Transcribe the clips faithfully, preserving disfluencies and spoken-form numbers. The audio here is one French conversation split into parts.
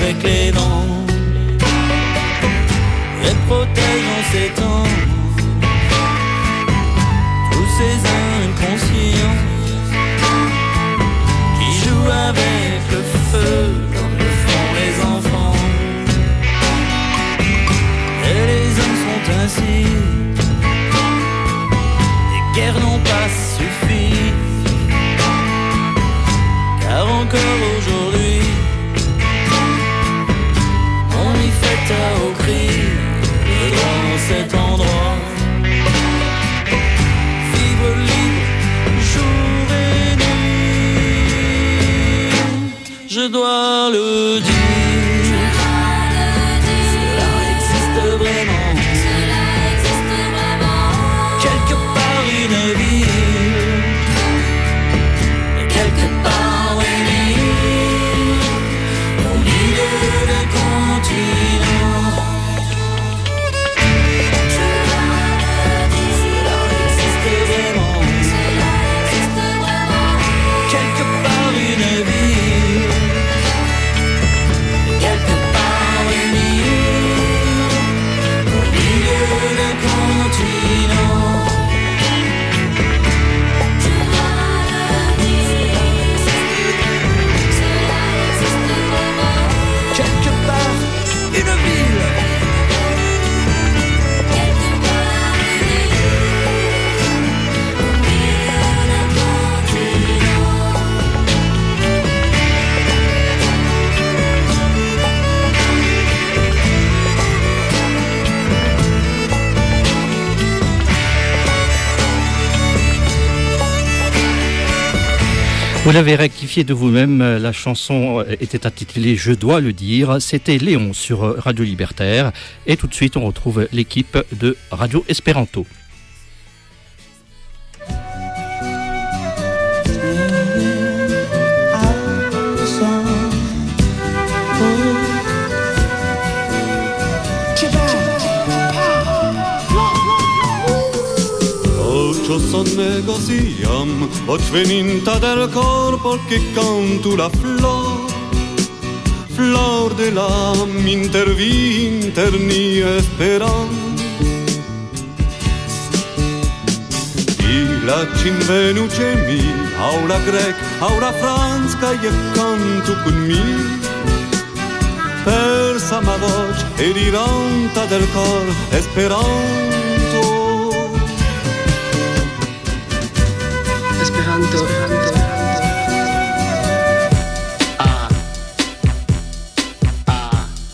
avec les vents. Et protège en ces temps tous ces inconscients qui jouent avec le feu comme le font les enfants. Et les hommes sont ainsi, les guerres n'ont pas suffi, car encore aujourd'hui on y fait à au cri dans cet endroit. Vivre libre jour et nuit, je dois le dire. Cela existe vraiment. Quelque part une ville, quelque part une île, au milieu d'un continent. Cela existe vraiment. Quelque part une ville, quelque part une île, au milieu d'un continent. Quelque part une ville. Vous l'avez rectifié de vous-même, la chanson était intitulée « Je dois le dire », c'était Léon sur Radio Libertaire. Et tout de suite, on retrouve l'équipe de Radio Espéranto. Sonnego siam, voce veninta del corpo che canto la flor, flor de l'âme intervinterni esperam. I la cinvenuce mi, aula grec, aula franska, e canto con mi, persa ma voce e diranta del cor esperanto. Esperanto, Esperanto. A, a,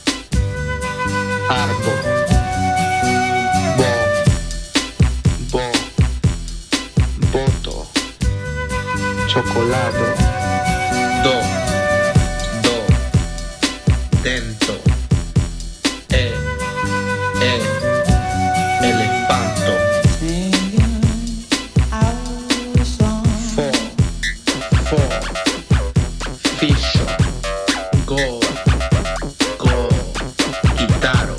arbo, bo, bo, boto, cioccolato, do, do, dento, e, e, elefanto. Fiscio, go, go, chitarro.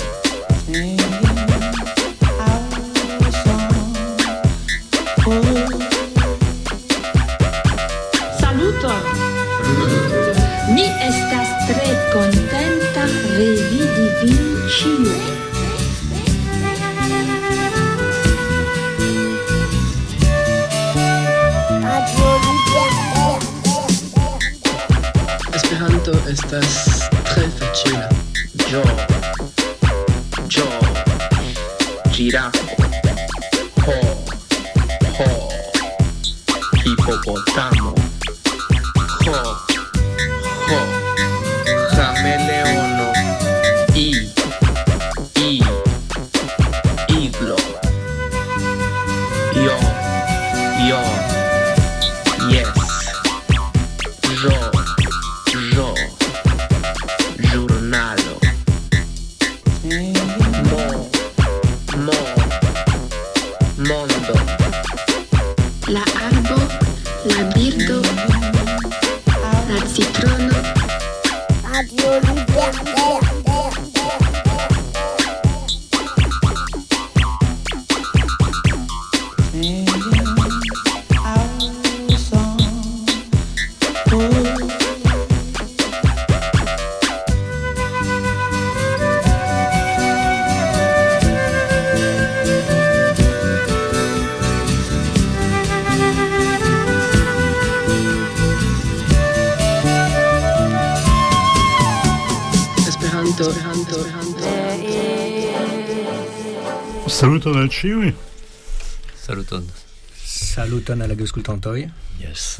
Saluto! Mi estas tre contenta revidi vin ĉiuj. Esperanto estas tre facila. Yo, yo, girafo, ho, ho, hipopotamo, ho, ho, cameleono, i, i, iglo, yo, yo, yes, yo, yo, giornalo, mo, mo, mondo, La arbo, la birdo, la citrono. Radio Libertaire. Esperanto, Esperanto, Esperanto. Saluton al ĉiuj. Saluton. Saluton al aŭskultantoj. Yes.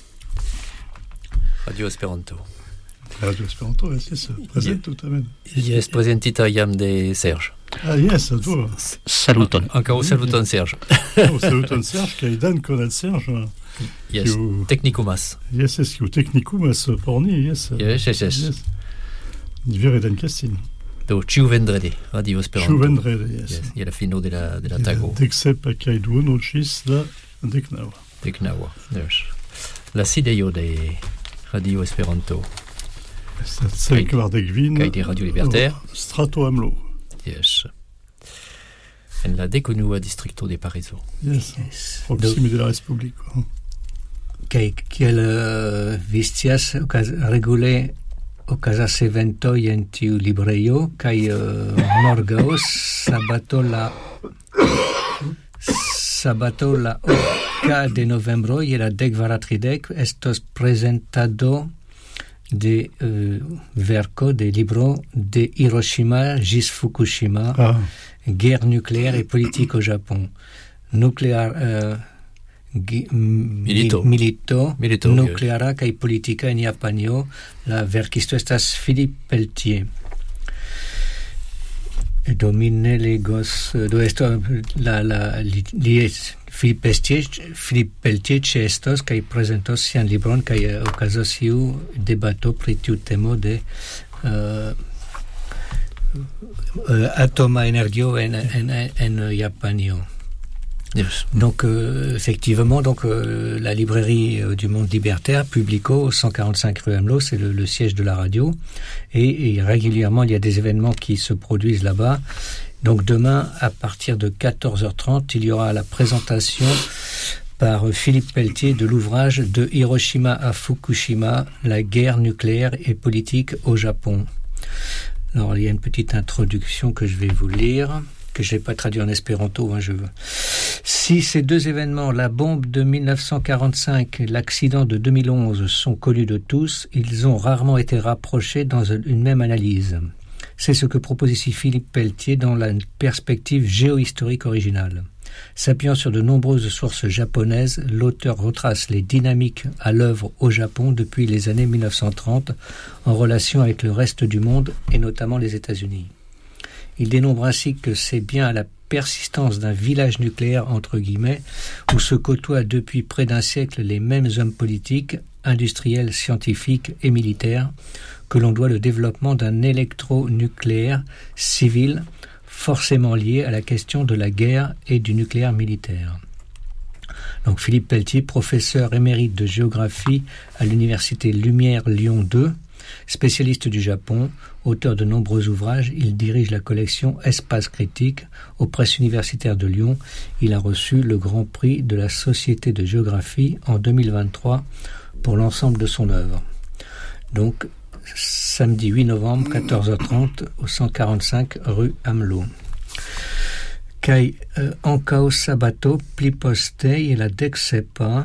Radio Esperanto. Radio Esperanto estis prezentu tamen. Yes, prezentita jam de Serge. Ah, yes, do. Saluton. Ankaŭ saluton Serge. Oh, saluton Serge, kaj dankon al Serge. Yes, Kiu- teknikumas. Yes, es kiu teknikumas por ni, yes. Yes, yes, yes. Vere dankestin. Do ĉiu vendredi Radio Esperanto. Ĉiu vendrede, yes. Yes, je la fino de la de la tago. Deksep kaj duono ĝis la deknaŭa. Deknaŭa. Yes. La sidejo de Radio Esperanto. Estas cent kvardek kvin. Kaj de Radio Libertaire. Oh, Strato Amlo. Yes. En la dekonua distrikto de Parizo. Yes. Yes. Proksime de la Respubliko. Kaj kiel uh, vi scias, okaz- regule okazas eventoj en tiu librejo kaj uh, morgaŭ sabato la sabato la oka de novembro je la dekkvara tridek estos prezentado de uh, verko de libro de Hiroshima ĝis Fukushima, Ah, guerre nucléaire et politique au Japon. Nucléaire euh, gi- m- Milito. mi- milito, Milito, nucleara kaj politika en Japanio. La verkisto estas Philippe Pelletier. Do mi ne legos, do esto la la li, li es- Philippe Pelletier, Philippe Pelletier ĉeestos kaj prezentos sian libron kaj eh, okazos iu debato pri tiu temo de uh, uh, atoma energio en en en Japanio. Yes. Donc euh, effectivement, donc euh, la librairie euh, du Monde Libertaire, Publico, cent quarante-cinq rue Amelot, c'est le, le siège de la radio, et, et régulièrement il y a des événements qui se produisent là-bas. Donc demain, à partir de quatorze heures trente, il y aura la présentation par euh, Philippe Pelletier de l'ouvrage de Hiroshima à Fukushima, la guerre nucléaire et politique au Japon. Alors il y a une petite introduction que je vais vous lire, que je n'ai pas traduit en espéranto, hein, je veux. Si ces deux événements, la bombe de mille neuf cent quarante-cinq et l'accident de deux mille onze, sont connus de tous, ils ont rarement été rapprochés dans une même analyse. C'est ce que propose ici Philippe Pelletier dans la perspective géohistorique originale. S'appuyant sur de nombreuses sources japonaises, l'auteur retrace les dynamiques à l'œuvre au Japon depuis les années mille neuf cent trente en relation avec le reste du monde et notamment les États-Unis. Il dénombre ainsi que c'est bien à la persistance d'un village nucléaire, entre guillemets, où se côtoient depuis près d'un siècle les mêmes hommes politiques, industriels, scientifiques et militaires, que l'on doit le développement d'un électronucléaire civil forcément lié à la question de la guerre et du nucléaire militaire. Donc Philippe Pelletier, professeur émérite de géographie à l'université Lumière Lyon deux, spécialiste du Japon, auteur de nombreux ouvrages, il dirige la collection Espace Critique aux presses universitaires de Lyon. Il a reçu le Grand Prix de la Société de géographie en deux mille vingt-trois pour l'ensemble de son œuvre. Donc, samedi huit novembre, quatorze heures trente, au cent quarante-cinq rue Amelot. Kai euh, ankaŭ sabato pli poste je la deksepa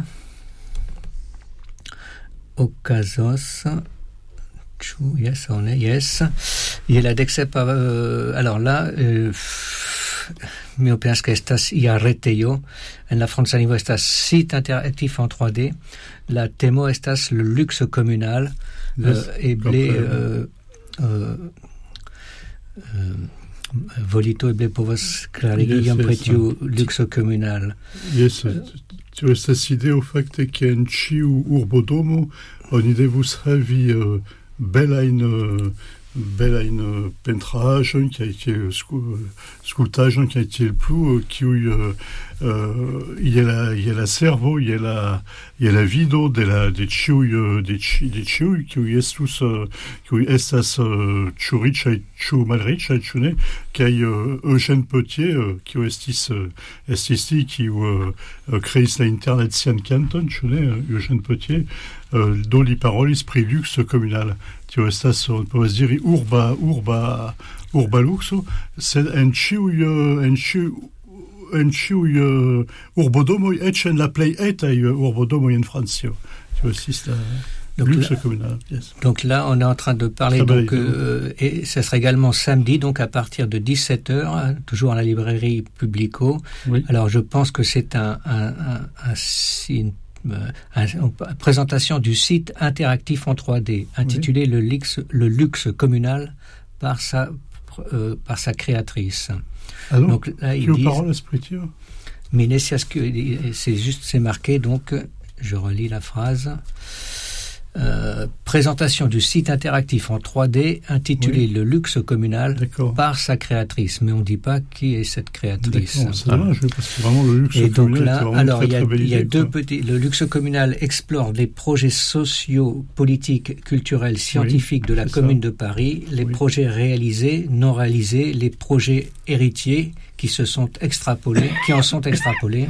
okazos. Yes, on est, yes. Il y a la Dexep, euh, alors là, euh, mi opinias que estas ia retejo, en la franca lingvo estas site interactif en trois D, la temo estas le luxe communal, Yes, euh, eble, euh, euh, euh, volito eble povas klarigi Yes, iom pri yes, tiu uh, luxe communal. Yes, tio estas ideo fakte ke en ĉiu urbodomo oni devus havi uh, belajn uh, belajn uh, pentraĵojn kaj tiel sku- skulptaĵojn kaj tiel plu, kiuj uh, uh, je la je la servo, je la je la vido de la de ĉiuj uh, de ĉi- de ĉiuj kiuj estus uh, kiuj estas uh, ĉu riĉaj ĉu malriĉaj, ĉu ne, kaj uh, Eugène Potier, uh, kiu estis uh, estis li kiu uh, uh, kreis la internacian kanton, ĉu ne, uh, Eugène Potier, uh, do li parolis pri luxe communal. Tio estas, on povas diri, urba urba urba luxo, sed en ĉiuj uh, en ĉiuj en ĉiuj uh, urbodomoj, eĉ en la plej etaj uh, urbodomoj en Francio. Tio estis la Donc luxe là, communal, yes. Donc là, on est en train de parler, Très donc, euh, et ça sera également samedi, donc à partir de dix-sept heures, toujours à la librairie Publico. Oui. Alors je pense que c'est un, un, un, un, une, un, une présentation du site interactif en trois D, intitulé oui. le, luxe, le luxe communal par sa, euh, par sa créatrice. Ah donc, donc là, ils disent... parole spirituelle. Mais c'est juste, c'est marqué, donc, je relis la phrase. Euh, présentation du site interactif en trois D intitulé oui. Le luxe communal par sa créatrice, mais on ne dit pas qui est cette créatrice. C'est dommage, parce que vraiment le luxe Et communal donc là, est alors très, il y a, très belle il y a idée, deux quoi. petits. Le luxe communal explore les projets sociaux, politiques, culturels, scientifiques oui, de la commune ça. de Paris, les oui. projets réalisés, non réalisés, les projets héritiers qui se sont extrapolés, qui en sont extrapolés.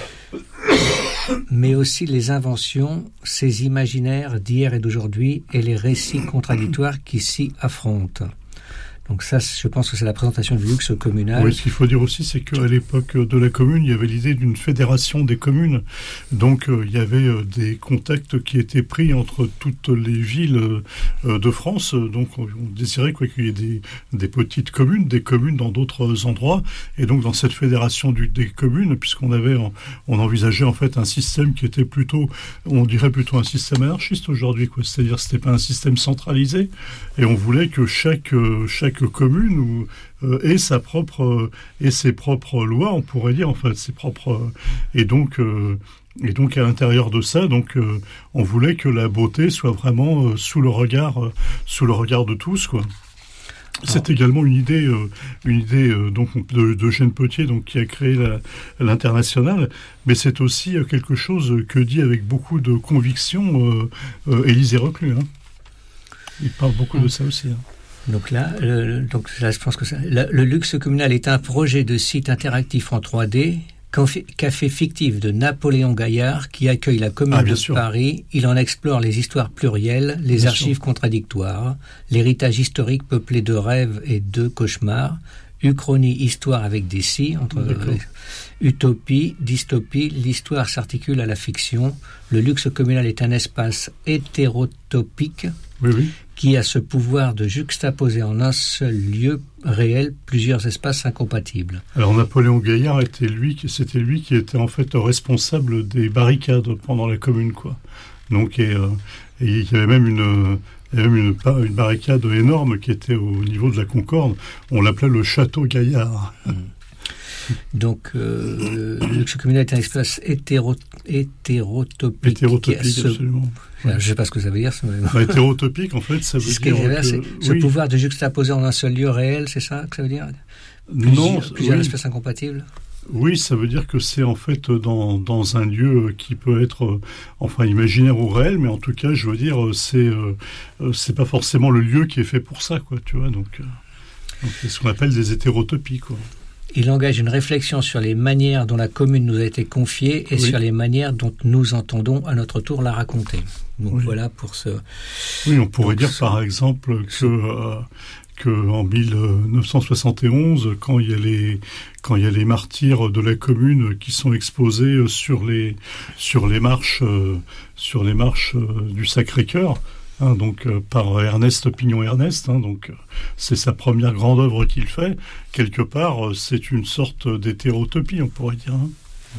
Mais aussi les inventions, ces imaginaires d'hier et d'aujourd'hui et les récits contradictoires qui s'y affrontent. Donc ça, je pense que c'est la présentation du luxe communal. Oui, ce qu'il faut dire aussi, c'est qu'à l'époque de la commune, il y avait l'idée d'une fédération des communes. Donc euh, il y avait euh, des contacts qui étaient pris entre toutes les villes euh, de France. Donc on, on désirait quoi, qu'il y ait des, des petites communes, des communes dans d'autres endroits. Et donc dans cette fédération du, des communes, puisqu'on avait, on envisageait en fait un système qui était plutôt, on dirait plutôt un système anarchiste aujourd'hui, quoi. C'est-à-dire que c'était pas un système centralisé. Et on voulait que chaque, euh, chaque commune ou euh, ait sa propre euh, ait ses propres lois, on pourrait dire en fait ses propres euh, et donc euh, et donc à l'intérieur de ça, donc euh, on voulait que la beauté soit vraiment euh, sous le regard euh, sous le regard de tous, quoi. C'est ah. également une idée, euh, une idée euh, donc de, de Eugène Potier, donc qui a créé la, l'international, mais c'est aussi euh, quelque chose que dit avec beaucoup de conviction euh, euh, Élisée Reclus. Hein. Il parle beaucoup ah. de ça aussi. Hein. Donc là, le, donc là, je pense que ça, le, le luxe communal est un projet de site interactif en trois D, café fictif de Napoléon Gaillard qui accueille la commune ah, de sûr. Paris. Il en explore les histoires plurielles, les bien archives sûr. Contradictoires, l'héritage historique peuplé de rêves et de cauchemars, uchronie, histoire avec des si, entre euh, utopie, dystopie, l'histoire s'articule à la fiction. Le luxe communal est un espace hétérotopique. Oui, oui. Qui a ce pouvoir de juxtaposer en un seul lieu réel plusieurs espaces incompatibles. Alors Napoléon Gaillard était lui, c'était lui qui était en fait responsable des barricades pendant la Commune, quoi. Donc et, euh, et il y avait même une, il y avait même une, une barricade énorme qui était au niveau de la Concorde. On l'appelait le château Gaillard. Mmh. Donc, euh, le luxe communal est un espace hétéro, hétérotopique. Hétérotopique, ce, absolument. Je ne sais pas ce que ça veut dire. Ça bah, hétérotopique, en fait, ça veut ce dire que... C'est ce oui. pouvoir de juxtaposer en un seul lieu réel, c'est ça que ça veut dire? Plusieurs, non. Plusieurs oui. espèces incompatibles? Oui, ça veut dire que c'est en fait dans, dans un lieu qui peut être, euh, enfin, imaginaire ou réel, mais en tout cas, je veux dire, c'est, euh, c'est pas forcément le lieu qui est fait pour ça, quoi, tu vois, donc, euh, donc c'est ce qu'on appelle des hétérotopies, quoi. Il engage une réflexion sur les manières dont la commune nous a été confiée et oui. sur les manières dont nous entendons à notre tour la raconter. Donc oui. voilà pour ce... Oui, on pourrait Donc, dire ce... par exemple que, euh, que en mille neuf cent soixante et onze, quand il y a les, quand il y a les martyrs de la commune qui sont exposés sur les, sur les marches, euh, sur les marches euh, du Sacré-Cœur, Hein, donc euh, par Ernest Pignon-Ernest, hein, donc euh, c'est sa première grande œuvre qu'il fait. Quelque part, euh, c'est une sorte d'hétérotopie, on pourrait dire. Hein.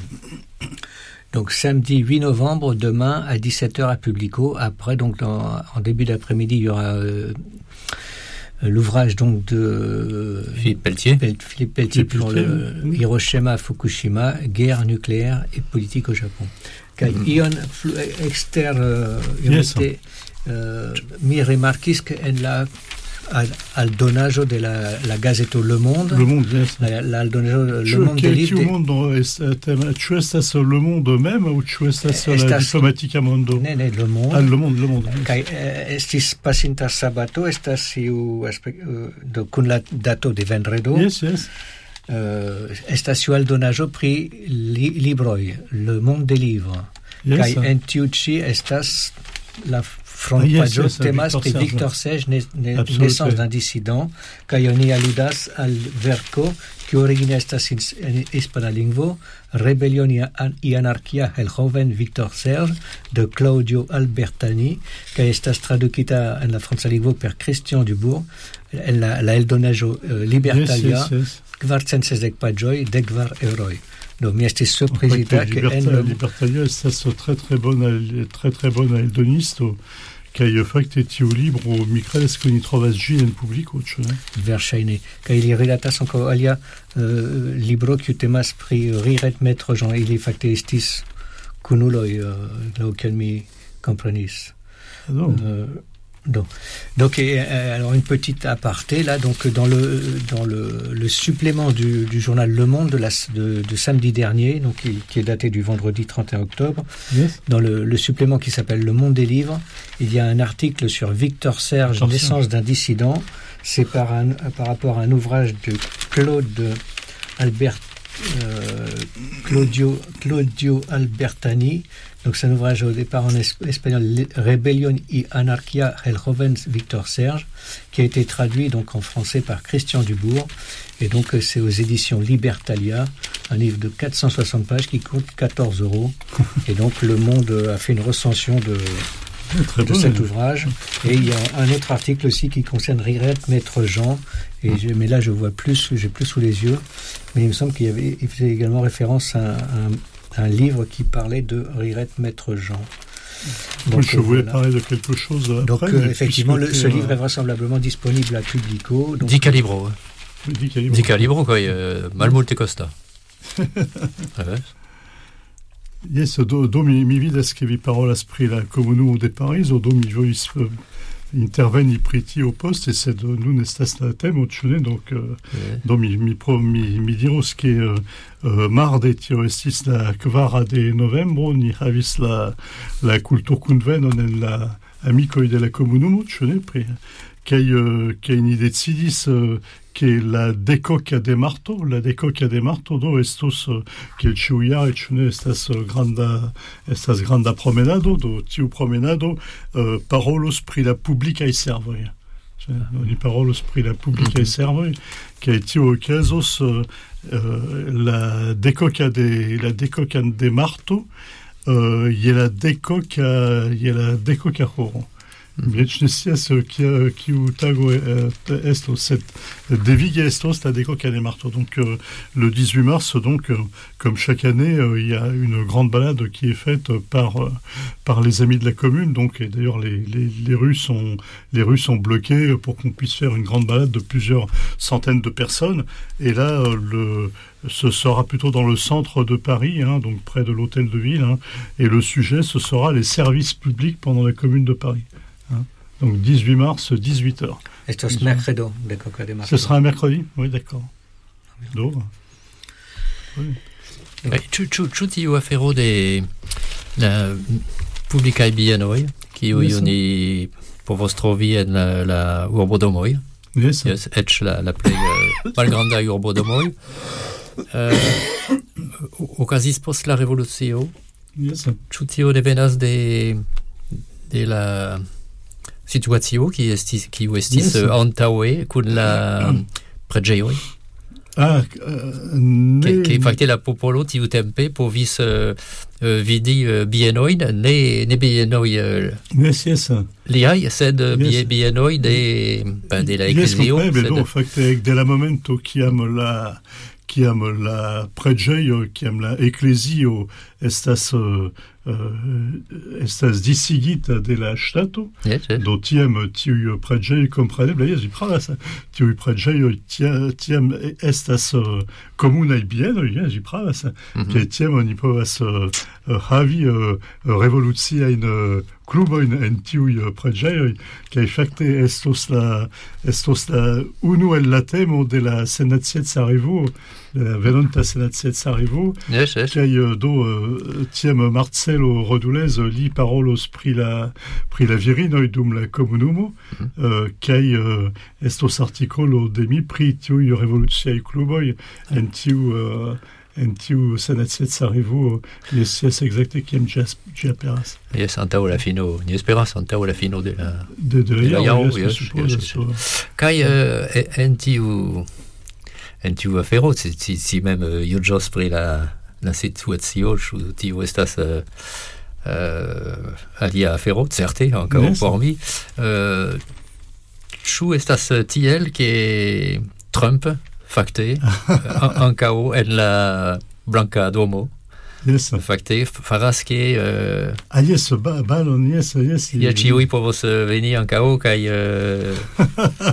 Donc samedi huit novembre, demain à dix-sept heures à Publico. Après, donc en, en début d'après-midi, il y aura euh, l'ouvrage donc de euh, Philippe Pelletier, Pel- Philippe Pelletier pour le oui. Hiroshima, Fukushima, guerre nucléaire et politique au Japon. Mm-hmm. Ion exter uh, yes. Uh, mi rimarquis que en la al, aldonaggio de la, la Gazeta Le Monde, Le Monde, yes. la, la aldonaggio Le Ĉu, Monde che, de tiu mondo ĉu estas Le Monde mem aŭ ĉu estas la diplomatika mondo? Ne, ne, Le Monde. Ah, Le Monde, Le Monde. Kaj eh, estis pasinta sabato, estas iu uh, do, kun la dato de vendredo. Yes, yes. Uh, estas iu aldonaggio pri li, libroj, Le Monde des livres. Yes. Kaj en tiu ĉi estas la front ah, yes, pagio yes, temas Victor pri Serge. Victor Serge, ne, ne, Absolute. naissance d'un dissident, kaj oni aludas al verko, kiu origine estas in, en hispana lingvo, Rebellion y anarquia el joven Victor Serge, de Claudio Albertani, kaj estas tradukita en la franca lingvo per Christian Dubourg, en la, la eldonaĵo uh, Libertalia, yes, yes, yes. kvarcent sesdek paĝoj, dek kvar euroj. Do mi estis surprizita ke en Libertalia, Libertalia estas très très bonne très très bonne eldonisto kaj fakte tiu libro mi kredas ke ni trovas ĝin en publiko, ĉu ne? Verŝajne. Kaj ili rilatas ankaŭ alia uh, libro kiu temas pri Riret Maître Jean. Ili fakte estis kunuloj, uh, laŭ kiel mi komprenis. Ah non. Euh, donc, donc et, euh, alors une petite aparté là, donc dans le dans le, le supplément du, du journal Le Monde de, la, de, de samedi dernier, donc qui, qui est daté du vendredi trente et un octobre, yes. dans le, le supplément qui s'appelle Le Monde des livres, il y a un article sur Victor Serge, Victor naissance Serge. d'un dissident. C'est par un par rapport à un ouvrage de Claude Albert euh, Claudio Claudio Albertani. Donc c'est un ouvrage au départ en es- espagnol, Rebellion y anarquia el joven Victor Serge, qui a été traduit donc en français par Christian Dubourg. Et donc c'est aux éditions Libertalia, un livre de quatre cent soixante pages qui coûte quatorze euros. Et donc Le Monde a fait une recension de, Très de bon, cet oui. ouvrage. Et il y a un autre article aussi qui concerne Riret Maître Jean. Et je, mais là je vois plus, j'ai plus sous les yeux. Mais il me semble qu'il y avait, il faisait également référence à un, un livre qui parlait de Riret Maître Jean. Donc, je voulais voilà. parler de quelque chose après. Donc euh, effectivement, le, ce livre est vraisemblablement disponible à Publico. Di calibro. Oui, di calibro. Di calibro, quoi. Uh, mal multe costa. Yes, do, do mi, mi vidas che vi parolas pri la komunumo de Parizo, do mi volis uh, interveni pri tio poste, sed uh, nun estas la temo, ĉu ne? Donc, uh, yeah. do mi, mi, pro, mi, mi diros ke uh, uh, marde tio estis la kvara de novembro, ni havis la, la kulturkunvenon en la amikoj de la komunumo, ĉu ne? Pri kaj uh, kaj ni decidis uh, che la decoca de marto, la decoca de marto do estos uh, che il ciuia e cune estas uh, granda estas granda promenado do tiu promenado uh, parolos pri la publica e servoi. Cioè, oni parolos pri la publica e servoi che tiu okazos uh, uh, la decoca de la decoca de marto uh, je la decoca je la decoca horo. Mi eĉ ne scias kiu tago estos, sed devige estos la decoca de marto. Donc euh, le dix-huit mars, donc euh, comme chaque année, euh, il y a une grande balade qui est faite par euh, par les amis de la commune. Donc et d'ailleurs les, les les rues sont les rues sont bloquées pour qu'on puisse faire une grande balade de plusieurs centaines de personnes. Et là euh, le ce sera plutôt dans le centre de Paris, hein, donc près de l'hôtel de ville. Hein, et le sujet, ce sera les services publics pendant la commune de Paris. Hein. Donc dix-huit mars, dix-huit heures. Estos mercredo, de Coca de Marto. Ce sera un mercredi, oui, d'accord. Donc, oui. Ĉu tiu afero de la publikaj bienoj, kiuj oni povos trovi en la, la urbodomoj, yes. yes, eĉ la, la plej malgrandaj urbodomoj, uh, okazis post la revolucio. Yes. Ĉu tio devenas de de la situacio qui estis kiu estis yes. antaŭe kun la preĝejoj? Ah, uh, ne... Che fakte la popolo tiu tempe povis uh, uh, vidi uh, bienojn, ne ne bienoj uh, yes, yes. liaj, sed yes. bienoj de ben, de la eklezio. Yes, kompreneble, do fakte de la momento kiam la kiam la preĝejo, kiam la eklezio estas uh, uh, estas disigita de la ŝtato, yes, yes. do tiam tiuj preĝejoj kompreneble, jes, vi pravas, tiuj preĝejoj tiam estas uh, komunaj bienoj, jes, vi pravas, mm-hmm. kaj tiam oni povas uh, havi uh, revoluciajn uh, klubojn en tiuj preĝejoj, kaj fakte estos la estos la unu el la temo de la senatieca revuo, la venonta senatieca revuo, yes, yes. kaj uh, do uh, tiam Marcelo Rodulez li parolos pri la pri la virinoj dum la komunumo, mm-hmm. uh, kaj uh, estos artikolo de mi pri tiuj revoluciaj kluboj en tiu uh, en tiu senetzet sarevo yes exacte kiem gia peras. Yes, antaŭ la fino, ni esperas antaŭ la fino de la de, de, de la jaro, yes, yes, yes, yes, yes. Kaj uh, en tiu en tiu afero, si, si, si mem uh, juĝos pri la la situacio, ĉu tio estas uh, uh, alia afero, certe, ankaŭ yes. por mi. Uh, ĉu estas tiel ke Trump fakte ankaŭ en la Blanka Domo yes. fakte faras ke uh, ah yes, ba, balon, yes, yes. Ja ĉiuj povos veni ankaŭ kaj uh,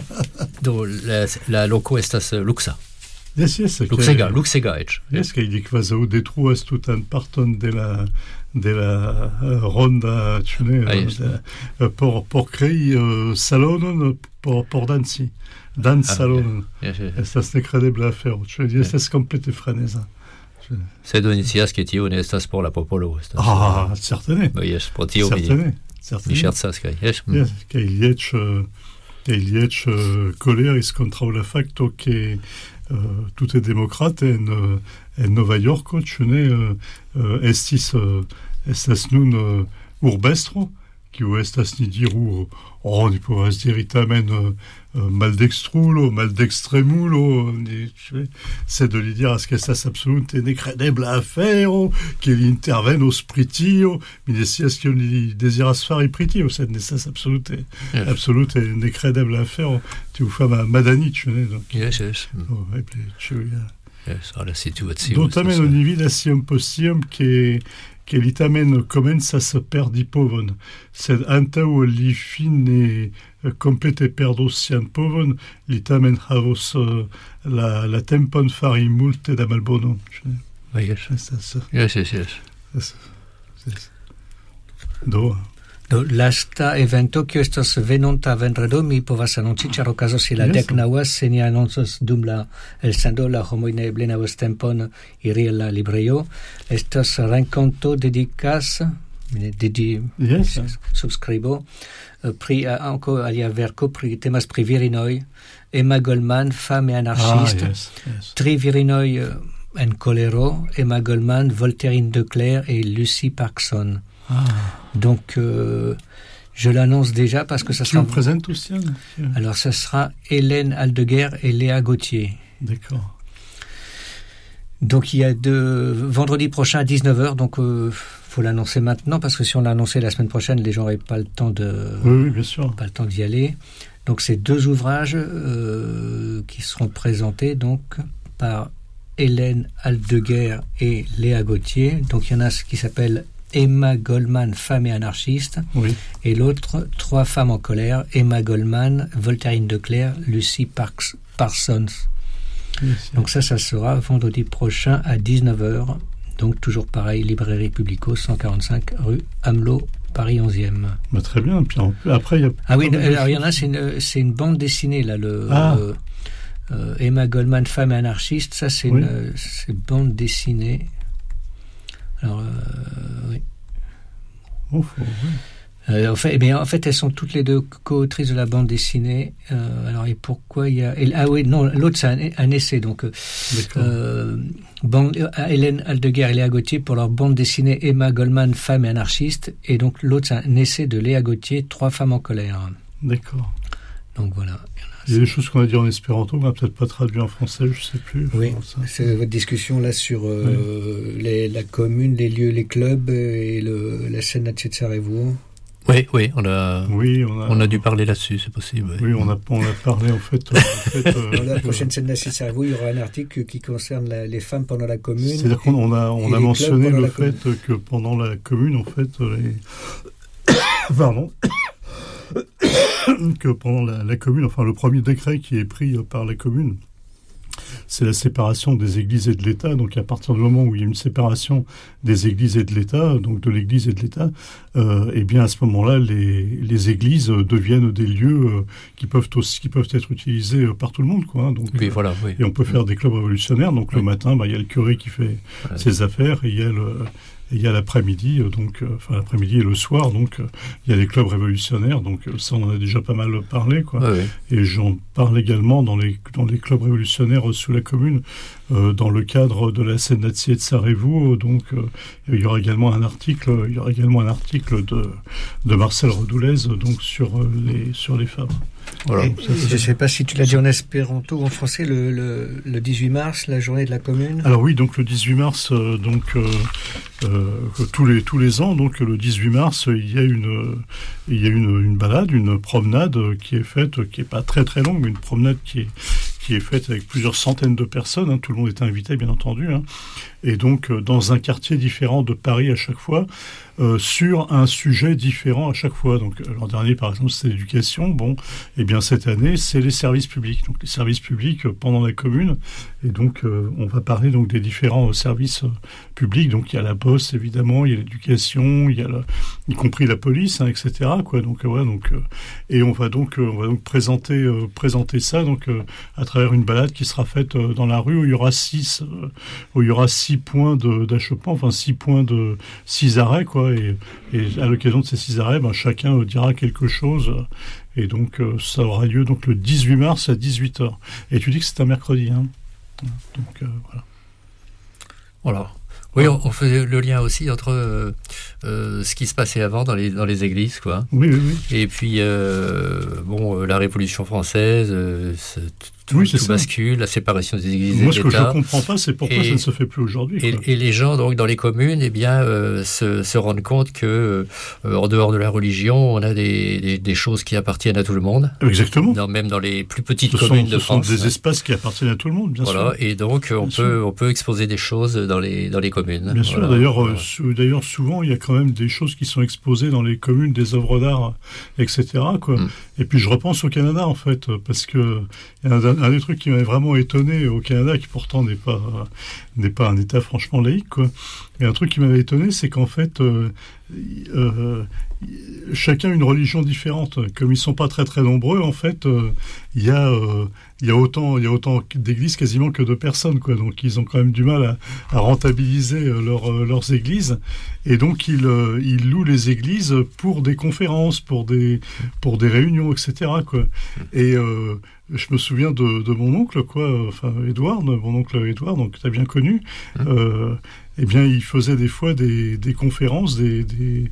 do la, la loko estas luksa. Yes, yes. Luxega, Luxega eĉ. Yes, kaj li kvazaŭ detruas tutan parton de la de la uh, ronda, ĉu ne, ah, yes. uh, por por krei uh, salonon por por danci. Dan ah, salonon. Yes, yes, yes. Estas nekredebla afero. Ĉu ne estas komplete freneza. Sed oni scias ke tio ne estas por la popolo. Estas, ah, certane. Yes, pro tio mi mi ŝercas kaj yes. Yes, kaj li eĉ kaj li eĉ koleris kontraŭ la fakto ke Uh, tout est démocrate en, uh, en Nova Yorko, ĉu ne, uh, uh, estis uh, estas nun uh, urbestro, kiu estas ni diru, oh, ni povas diri tamen uh, uh, maldekstrulo, maldekstremulo, ni, sed li diras ke estas absolute nekredebla afero, ke li intervenos pri tio, mi ne scias kion li deziras fari pri tio, sed estas absolute, yes. absolute nekredebla afero. Tiu fama Madani, ĉu ne? Donc, yes, yes. Oh, eble, ĉu ja. Yes, la situacio. Do tamen oni vidas iom post iom ke ke li tamen komencas perdi povon, sed antaŭ li fine komplete perdos sian povon, li tamen havos uh, la, la tempon fari multe da malbono. Yes, yes, yes. yes. yes. yes. Do... Do lasta evento kiu estas venonta vendredo mi povas anonci, ĉar okazos je la yes. deknaŭa, se ni anoncos dum la elsendo, la homoj ne eble ne havos tempon iri al la librejo. Estas renkonto dedikas dedi yes. subskribo pri ankaŭ alia verko, pri temas pri virinoj, Emma Goldman, femme anarchiste, ah, yes, yes. tri virinoj en kolero, Emma Goldman, Voltairine de Cleyre et Lucy Parkson. Ah. Donc, euh, je l'annonce déjà parce que ça tu sera... Tu me présentes aussi hein? Alors, ça sera Hélène Aldeguer et Léa Gauthier. D'accord. Donc, il y a deux... vendredi prochain à dix-neuf heures, donc il euh, faut l'annoncer maintenant parce que si on l'annonçait la semaine prochaine, les gens n'auraient pas le temps de... Oui, oui, bien sûr. Pas le temps d'y aller. Donc, c'est deux ouvrages euh, qui seront présentés donc par Hélène Aldeguer et Léa Gauthier. Donc, il y en a ce qui s'appelle Emma Goldman, femme et anarchiste, oui. et l'autre, Trois femmes en colère, Emma Goldman, Voltairine de Cleyre, Lucy Parks, Parsons. Oui, donc ça, ça sera vendredi prochain à dix-neuf heures. Donc toujours pareil, librairie Publico, cent quarante-cinq rue Amelot, Paris onzième. Bah, très bien. Puis en, après, il y a... Ah oui, alors il y en a, c'est une, c'est une bande dessinée, là, le... Ah. Euh, euh, Emma Goldman, femme et anarchiste, ça c'est oui. une c'est bande dessinée. Alors, euh, oui. Oh, faut, oui. Euh, en, fait, eh bien, en fait, elles sont toutes les deux co-autrices de la bande dessinée. Euh, alors, et pourquoi il y a... Ah oui, non, l'autre, c'est un, un essai. Donc, euh, bande, Hélène Aldeguer et Léa Gauthier pour leur bande dessinée Emma Goldman, femme et anarchiste. Et donc, l'autre, c'est un essai de Léa Gauthier, Trois femmes en colère. D'accord. Donc, voilà. Il y a des choses qu'on a dit en espéranto, mais on n'a peut-être pas traduit en français, je ne sais plus. Oui, ça. C'est votre discussion là sur euh, oui. les, la commune, les lieux, les clubs et le, la scène à Tchetsarevo. Oui, oui, on a, oui, on a, on a dû parler là-dessus, c'est possible. Oui, oui on, a, on a parlé en fait. Euh, en fait euh, Dans la prochaine scène d'Tchetsarevo, il y aura un article qui concerne la, les femmes pendant la commune. C'est-à-dire qu'on a, on a mentionné le fait commune. que pendant la commune, en fait, les... Pardon. que pendant la, la commune, enfin le premier décret qui est pris par la commune, c'est la séparation des églises et de l'État. Donc à partir du moment où il y a une séparation des églises et de l'État, donc de l'Église et de l'État, euh, et bien à ce moment-là, les, les églises deviennent des lieux euh, qui peuvent aussi, qui peuvent être utilisés par tout le monde, quoi. Hein, donc, oui, voilà, oui. Et on peut faire des clubs révolutionnaires. Donc oui. Le matin, bah, il y a le curé qui fait voilà. ses affaires et il y a le Et il y a l'après-midi, donc, euh, enfin l'après-midi et le soir, donc euh, il y a les clubs révolutionnaires, donc euh, ça on en a déjà pas mal parlé, quoi. Ouais, ouais. Et j'en parle également dans les, dans les clubs révolutionnaires sous la commune, euh, dans le cadre de la Senatsi et de Sarrevou, donc euh, il y aura également un article, il y aura également un article de, de Marcel Redoulez, donc sur euh, les, sur les femmes. Voilà. Et, ça, je ne sais pas si tu l'as dit en espéranto ou en français, le, le, le dix-huit mars, la journée de la commune. Alors oui, donc le dix-huit mars, euh, donc euh, euh, tous les tous les ans, donc le dix-huit mars, il y a une il y a une, une balade, une promenade qui est faite, qui est pas très très longue, mais une promenade qui est qui est faite avec plusieurs centaines de personnes. Hein, tout le monde est invité, bien entendu. Hein, et donc euh, dans un quartier différent de Paris à chaque fois, euh, sur un sujet différent à chaque fois. Donc l'an dernier, par exemple, c'est l'éducation. Bon, et bien cette année, c'est les services publics. Donc les services publics euh, pendant la commune. Et donc euh, on va parler donc des différents euh, services euh, publics. Donc il y a la Poste, évidemment, il y a l'éducation, il y a la, y compris la police, hein, et cetera. Quoi. Donc euh, ouais, donc euh, et on va donc euh, on va donc présenter euh, présenter ça donc euh, à travers une balade qui sera faite euh, dans la rue où il y aura six euh, où il y aura six points de, d'achoppement, enfin six points de six arrêts, quoi. Et, et à l'occasion de ces six arrêts, ben, chacun euh, dira quelque chose. Euh, et donc euh, ça aura lieu donc le dix-huit mars à dix-huit heures. Et tu dis que c'est un mercredi, hein. Donc euh, voilà. Voilà. Oui, on, on fait le lien aussi entre euh, euh, ce qui se passait avant dans les dans les églises, quoi. Oui, oui, oui. Et puis euh, bon, euh, la Révolution française, euh, tout, oui, tout ça. bascule, la séparation des églises Moi, et de ce l'État. que je ne comprends pas, c'est pourquoi et, ça ne se fait plus aujourd'hui. Et, et les gens, donc, dans les communes, eh bien, euh, se, se rendent compte que, euh, en dehors de la religion, on a des, des, des choses qui appartiennent à tout le monde. Exactement. Dans, même dans les plus petites ce communes sont, de ce France. Ce sont des espaces qui appartiennent à tout le monde, bien voilà, sûr. Et donc, on peut, on peut exposer des choses dans les, dans les communes. Bien sûr. Voilà. D'ailleurs, voilà. euh, d'ailleurs, souvent, il y a quand même des choses qui sont exposées dans les communes, des œuvres d'art, et cetera, quoi. Mm. Et puis, je repense au Canada, en fait, parce que il y a un, un des trucs qui m'avait vraiment étonné au Canada, qui pourtant n'est pas n'est pas un État franchement laïque, quoi. Et un truc qui m'avait étonné, c'est qu'en fait, euh, euh, chacun a une religion différente. Comme ils sont pas très très nombreux, en fait, euh, il y a euh, il y a autant il y a autant d'églises quasiment que de personnes, quoi. Donc ils ont quand même du mal à, à rentabiliser leur, leurs églises, et donc ils ils louent les églises pour des conférences, pour des pour des réunions, et cetera, quoi. Et euh, je me souviens de, de mon oncle, quoi, enfin Édouard, mon oncle Édouard, donc tu as bien connu. Mmh. Euh, eh bien, il faisait des fois des, des conférences, des, des,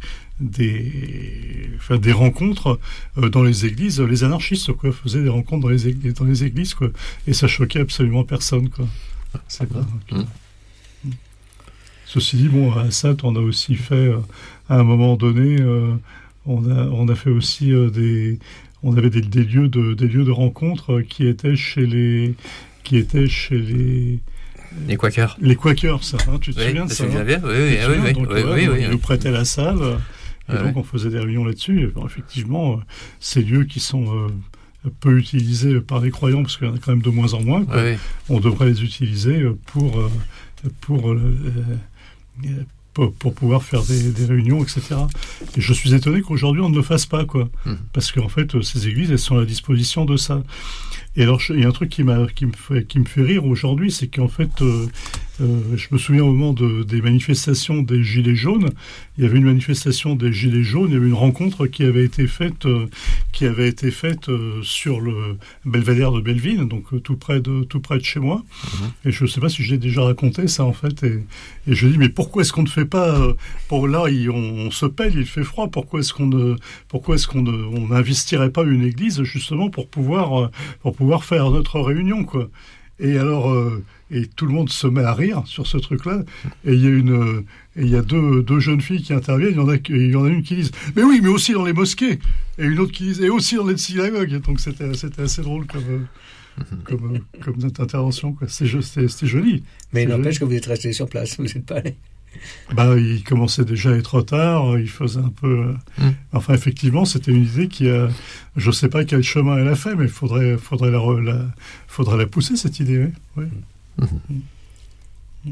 des, enfin, des rencontres euh, dans les églises. Les anarchistes, quoi, faisaient des rencontres dans les églises, dans les églises, quoi, et ça choquait absolument personne, quoi. C'est pas. Okay. Mmh. Ceci dit, bon, à Assat, on a aussi fait, euh, à un moment donné, euh, on a, on a fait aussi euh, des On avait des, des lieux de des lieux de rencontre qui étaient chez les qui étaient chez les les Quakers. Les Quakers, ça, hein, tu te oui, souviens de ça, ça hein bien. Oui, oui, oui, oui, donc, oui, ouais, oui, donc, oui, ils oui. nous prêtaient la salle, et ouais, donc on faisait des réunions là-dessus. Et, bon, effectivement, euh, ces lieux qui sont euh, peu utilisés par les croyants, parce qu'il y en a quand même de moins en moins, quoi, ouais, on devrait les utiliser pour euh, pour euh, Pour, pour pouvoir faire des, des réunions, et cetera. Et je suis étonné qu'aujourd'hui on ne le fasse pas, quoi. Mmh. Parce qu'en fait, ces églises, elles sont à la disposition de ça. Et alors, il y a un truc qui, m'a, qui, me, fait, qui me fait rire aujourd'hui, c'est qu'en fait, euh, euh, je me souviens au moment de, des manifestations des Gilets jaunes, il y avait une manifestation des Gilets jaunes, il y avait une rencontre qui avait été faite, euh, qui avait été faite euh, sur le belvédère de Belleville, donc euh, tout près de tout près de chez moi. Mmh. Et je ne sais pas si je l'ai déjà raconté ça, en fait. Et, et je dis, mais pourquoi est-ce qu'on ne fait pas euh, pour là, il, on, on se pèle, il fait froid. Pourquoi est-ce qu'on ne, pourquoi est-ce qu'on ne, on n'investirait pas une église justement pour pouvoir, euh, pour pouvoir faire notre réunion, quoi. Et alors, euh, et tout le monde se met à rire sur ce truc-là. Et il y a une, et il y a deux, deux jeunes filles qui interviennent. Il y en a, il y en a une qui dit, mais oui, mais aussi dans les mosquées. Et une autre qui dit, et aussi dans les synagogues. Donc c'était, c'était assez drôle comme. Euh, Comme, euh, comme notre intervention, quoi. C'est, c'était, c'était joli. Mais il n'empêche joli. que vous êtes resté sur place, vous n'êtes pas allé. Bah, il commençait déjà à être tard, il faisait un peu... Mm. Enfin, effectivement, c'était une idée qui a... Je ne sais pas quel chemin elle a fait, mais il faudrait, faudrait, la, la, faudrait la pousser, cette idée, oui. Oui. Mm.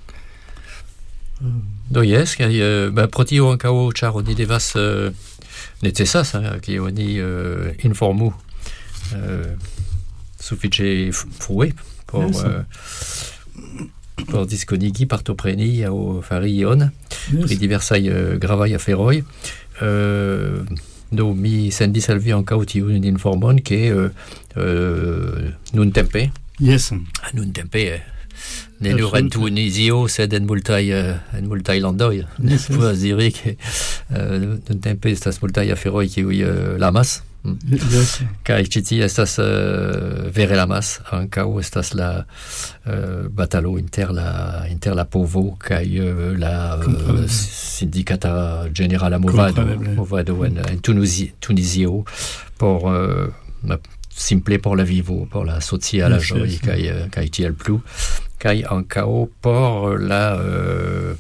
Mm. Donc, yes, bah, proti o ancao char oni devas uh, necessas, ki oni uh, informu uh, sufiĉe frue por... Yes. Uh, por diskonigi partopreni aŭ fari ion. Yes. pri diversaj uh, gravaj aferoj. Uh, do mi sendis al vi ankaŭ tiun informon ke uh, uh, nuntempe Yes. nuntempe eh, ne nur en Tunizio, sed en multaj uh, en multaj landoj. Yes, Povas diri ke uh, nuntempe estas multaj aferoj kiuj uh, lamas. Yes. Kaj ĉi tie estas uh, vere lamas, ankaŭ estas la uh, batalo inter la inter la povo kaj uh, la uh, sindikata ĝenerala movado movado en, en Tunizi, Tunizio por uh, simple por la vivo, por la socialaĵoj yes, yes. kaj uh, kaj tiel plu, kaj ankaŭ por la uh,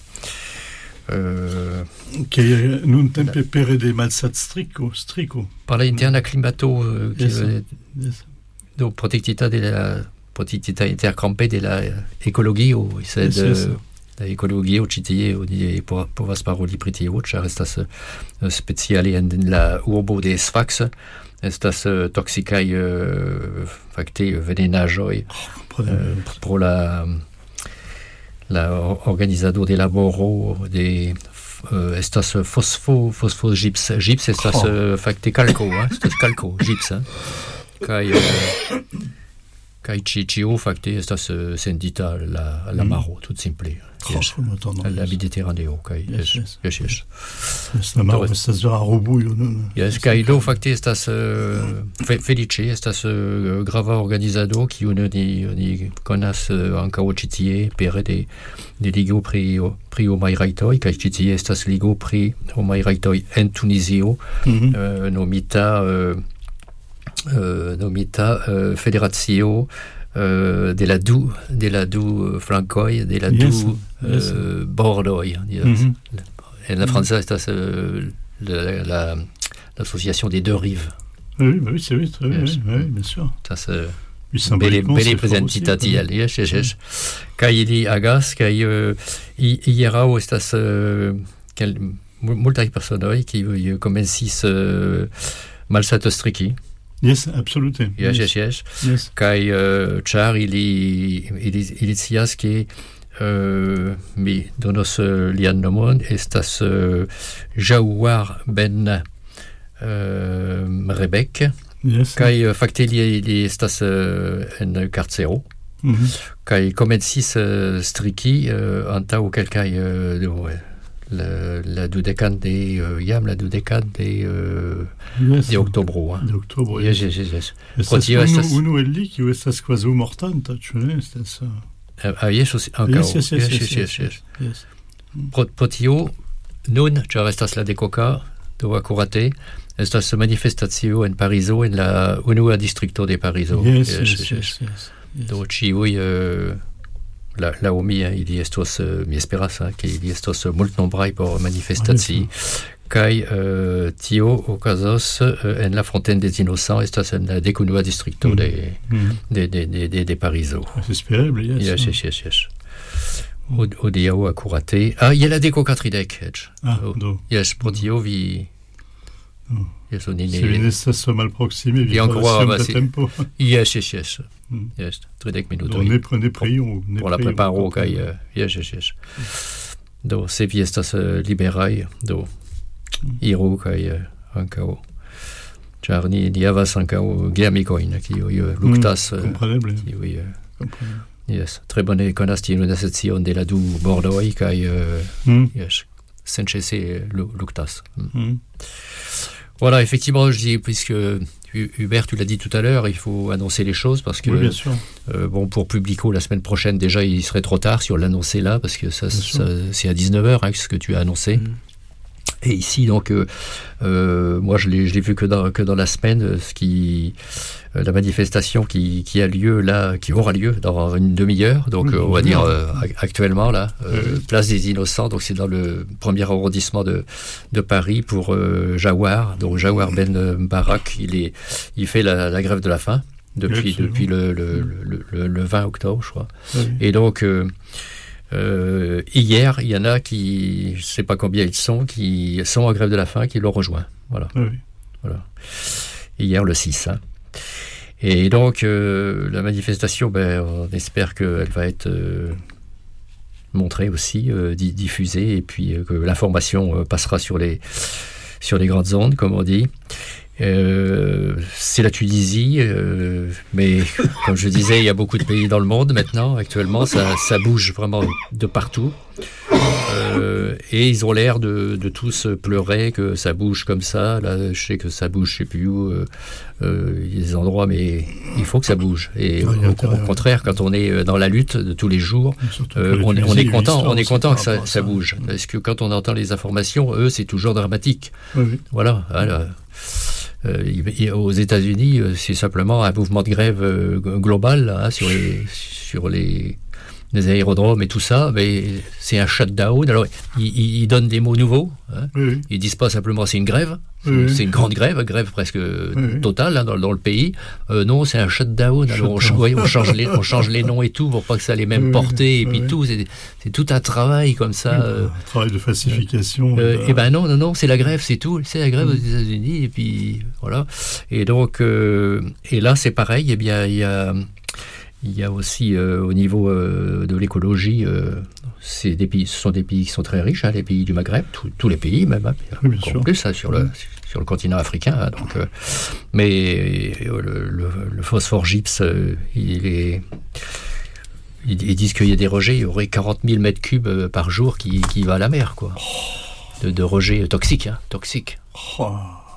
Uh, che nuntempe pere de malsat strico, strico. Par la interna klimato uh, Yes, uh, yes. do protektita de la protektita interkampe de la ekologio, sed Yes, yes. la ekologio ĉi tie oni po- povas paroli pri tio, ĉar estas uh, speciale en la urbo de Sfax estas uh, toksikaj uh, fakte venenaĵoj uh, pro la la organizado de laboro de uh, estas fosfo fosfo gips gips estas Oh. uh, fakte kalko, eh? Estas kalko gips, eh? Kaj uh, kaj ĉi ĉio fakte estas uh, sendita la la maro, tout simple. Yes. Oh, attends, La Mediteraneo, kaj Yes, yes, yes. yes, yes. yes. La maro estas vera robujo, non? Yes, kaj do fakte estas uh, fe, feliĉe estas uh, grava organizado kiu ni ni konas uh, ankaŭ ĉi tie pere de de ligo pri pri homaj rajtoj, kaj ĉi tie estas ligo pri homaj rajtoj en Tunizio, Mhm. uh, nomita uh, uh, nomita uh, Federacio uh, de la du de la du flankoj, de la Yes, du yes. uh, bordoj. Yes. Mhm. En la franca estas uh, la, la, l'association des deux rives. Oui, bah oui, c'est oui, très bien, Yes. oui, oui, bien sûr. Ça se Oui, belle symboliquement, belle c'est fort presentita aussi, tiel. Yes, yes, yes. Kaj ili agas, kaj uh, i- hieraŭ estas uh, kel, mu- multaj personoj kiuj komencis uh, malsatostriki. Yes, absolute. Yes, yes, yes. Yes. Kaj uh, ĉar ili ili ili scias ke uh, mi donos uh, lian nomon, estas uh, Jawar Ben uh, Rebek. Yes. Kaj uh, fakte li, li estas uh, en karcero. Mhm. Kaj komencis uh, striki uh, antaŭ kelkaj uh, do, uh, la, la dudekan de uh, jam la dudekan de uh, Yes. de oktobro. hein. De octobre, Yes, yes, yes, yes. Pro Estas tio unu, estas unu el li, kiu estas kvazaŭ mortanta, ĉu ne? Estas... uh, uh, ah, yes, aussi, ankaŭ. Yes, yes, yes, yes, yes, yes, yes. yes. Pro, pro tio nun, ĉar estas la dekoka do akurate, estas manifestacio en Parizo, en la unua distrikto de Parizo. Yes, yes, yes, yes. Do ĉiuj uh, la laŭ mi eh, ili estos uh, mi esperas eh, ke ili estos uh, multnombraj por manifestacii. Kaj uh, tio okazos uh, en la Fontaine des Innocents, estas en la dekunua distrikto Mm. de, Mm. de, de, de, de, de Parizo. C'est espérable, yes. Yes, yes, yes, yes. Od- Hodiaŭ akurate. Ah, je la dekoka tridek eĉ. Ah, Do- do. Yes, pro tio vi... Mm. Yes, oni Se vi ne... ne estas malproksime, vi Vi ankoraŭ havas iom da havas- tempo. Yes, yes, yes. Mm. Yes, tridek Do minutoj. ne pre- ne priu, ne Pour la priu. preparo kaj uh, yes, yes, yes. Do se vi estas uh, liberaj, do iru kaj uh, ankaŭ ĉar ni ni havas ankaŭ geamikojn kiuj uh, luktas uh, Kompreneble. kiuj uh, Kompreneble. yes, tre bone konas tiun asocion de la du bordoj kaj uh, Mm. yes, senĉese lu- luktas. Mm. Mm. Voilà, effectivement, je dis, puisque Hu- Hubert, tu l'as dit tout à l'heure, il faut annoncer les choses parce que Oui, bien sûr. Euh, bon, pour Publico, la semaine prochaine, déjà, il serait trop tard si on l'annonçait là, parce que ça, Bien ça c'est à dix-neuf heures, hein, ce que tu as annoncé. Mm. Et ici, donc, euh, euh, moi, je l'ai, je l'ai vu que dans, que dans la semaine, euh, ce qui, euh, la manifestation qui, qui a lieu là, qui aura lieu dans une demi-heure, donc Oui, euh, on va une dire heure. euh, ac- actuellement là, euh, Oui. place des Innocents, donc c'est dans le premier arrondissement de, de Paris pour euh, Jawar, donc Jawar Ben Mbarak, il est, il fait la, la grève de la faim depuis, Absolument. depuis le, le, le, le, le vingt octobre, je crois. Oui. Et donc, euh, euh, hier, il y en a qui, je sais pas combien ils sont, qui sont en grève de la faim, qui l'ont rejoint. Voilà. Ah oui. Voilà. Hier, le six. Hein. Et donc, euh, la manifestation, ben, on espère qu'elle va être euh, montrer aussi, euh, di- diffuser, et puis euh, que l'information euh, passera sur les, sur les grandes ondes, comme on dit. Euh, c'est la Tunisie, euh, mais comme je disais, il y a beaucoup de pays dans le monde maintenant. Actuellement, ça, ça bouge vraiment de partout. Euh, et ils ont l'air de, de tous pleurer que ça bouge comme ça. Là, je sais que ça bouge, je sais plus où. Euh, euh, il y a des endroits, mais il faut que ça bouge. Et Ouais, au, au contraire, quand on est dans la lutte de tous les jours, euh, on, on est content, on est content que ça, ça bouge. Parce que quand on entend les informations, eux, c'est toujours dramatique. Oui, oui. Voilà. voilà. Euh, il- aux États-Unis, euh, c'est simplement un mouvement de grève euh, global là, hein, sur les sur les, les aérodromes et tout ça, mais c'est un shutdown. Alors, ils, ils- ils donnent des mots nouveaux. Hein. Oui, oui. Ils disent pas simplement c'est une grève, c'est, Oui, oui. c'est une grande grève, grève presque oui. totale hein, dans, dans le pays. Euh, non, c'est un shutdown. Alors, on, ch- Shutdown. oui, on change les on change les noms et tout pour pas que ça ait les mêmes Oui, portées et oui, puis oui. tout. C'est, c'est tout un travail comme ça. Oui, euh, un travail de falsification. euh, euh, eh ben non, non, non, c'est la grève, c'est tout. C'est la grève aux États-Unis, et puis voilà. Et donc, euh, et là, c'est pareil. Eh bien, il y a, il y a aussi euh, au niveau euh, de l'écologie, euh, c'est des pays, ce sont des pays qui sont très riches, hein, les pays du Maghreb, tous- tous les pays même, hein, Oui, bien encore sûr. plus hein, sur le sur le continent africain. Hein, donc, euh, mais euh, le, le, le phosphore gypse, euh, il est Ils, ils disent qu'il y a des rejets, il y aurait quarante mille mètres cubes euh, par jour qui, qui va à la mer, quoi. De, de rejets toxiques, hein, toxiques. Oh.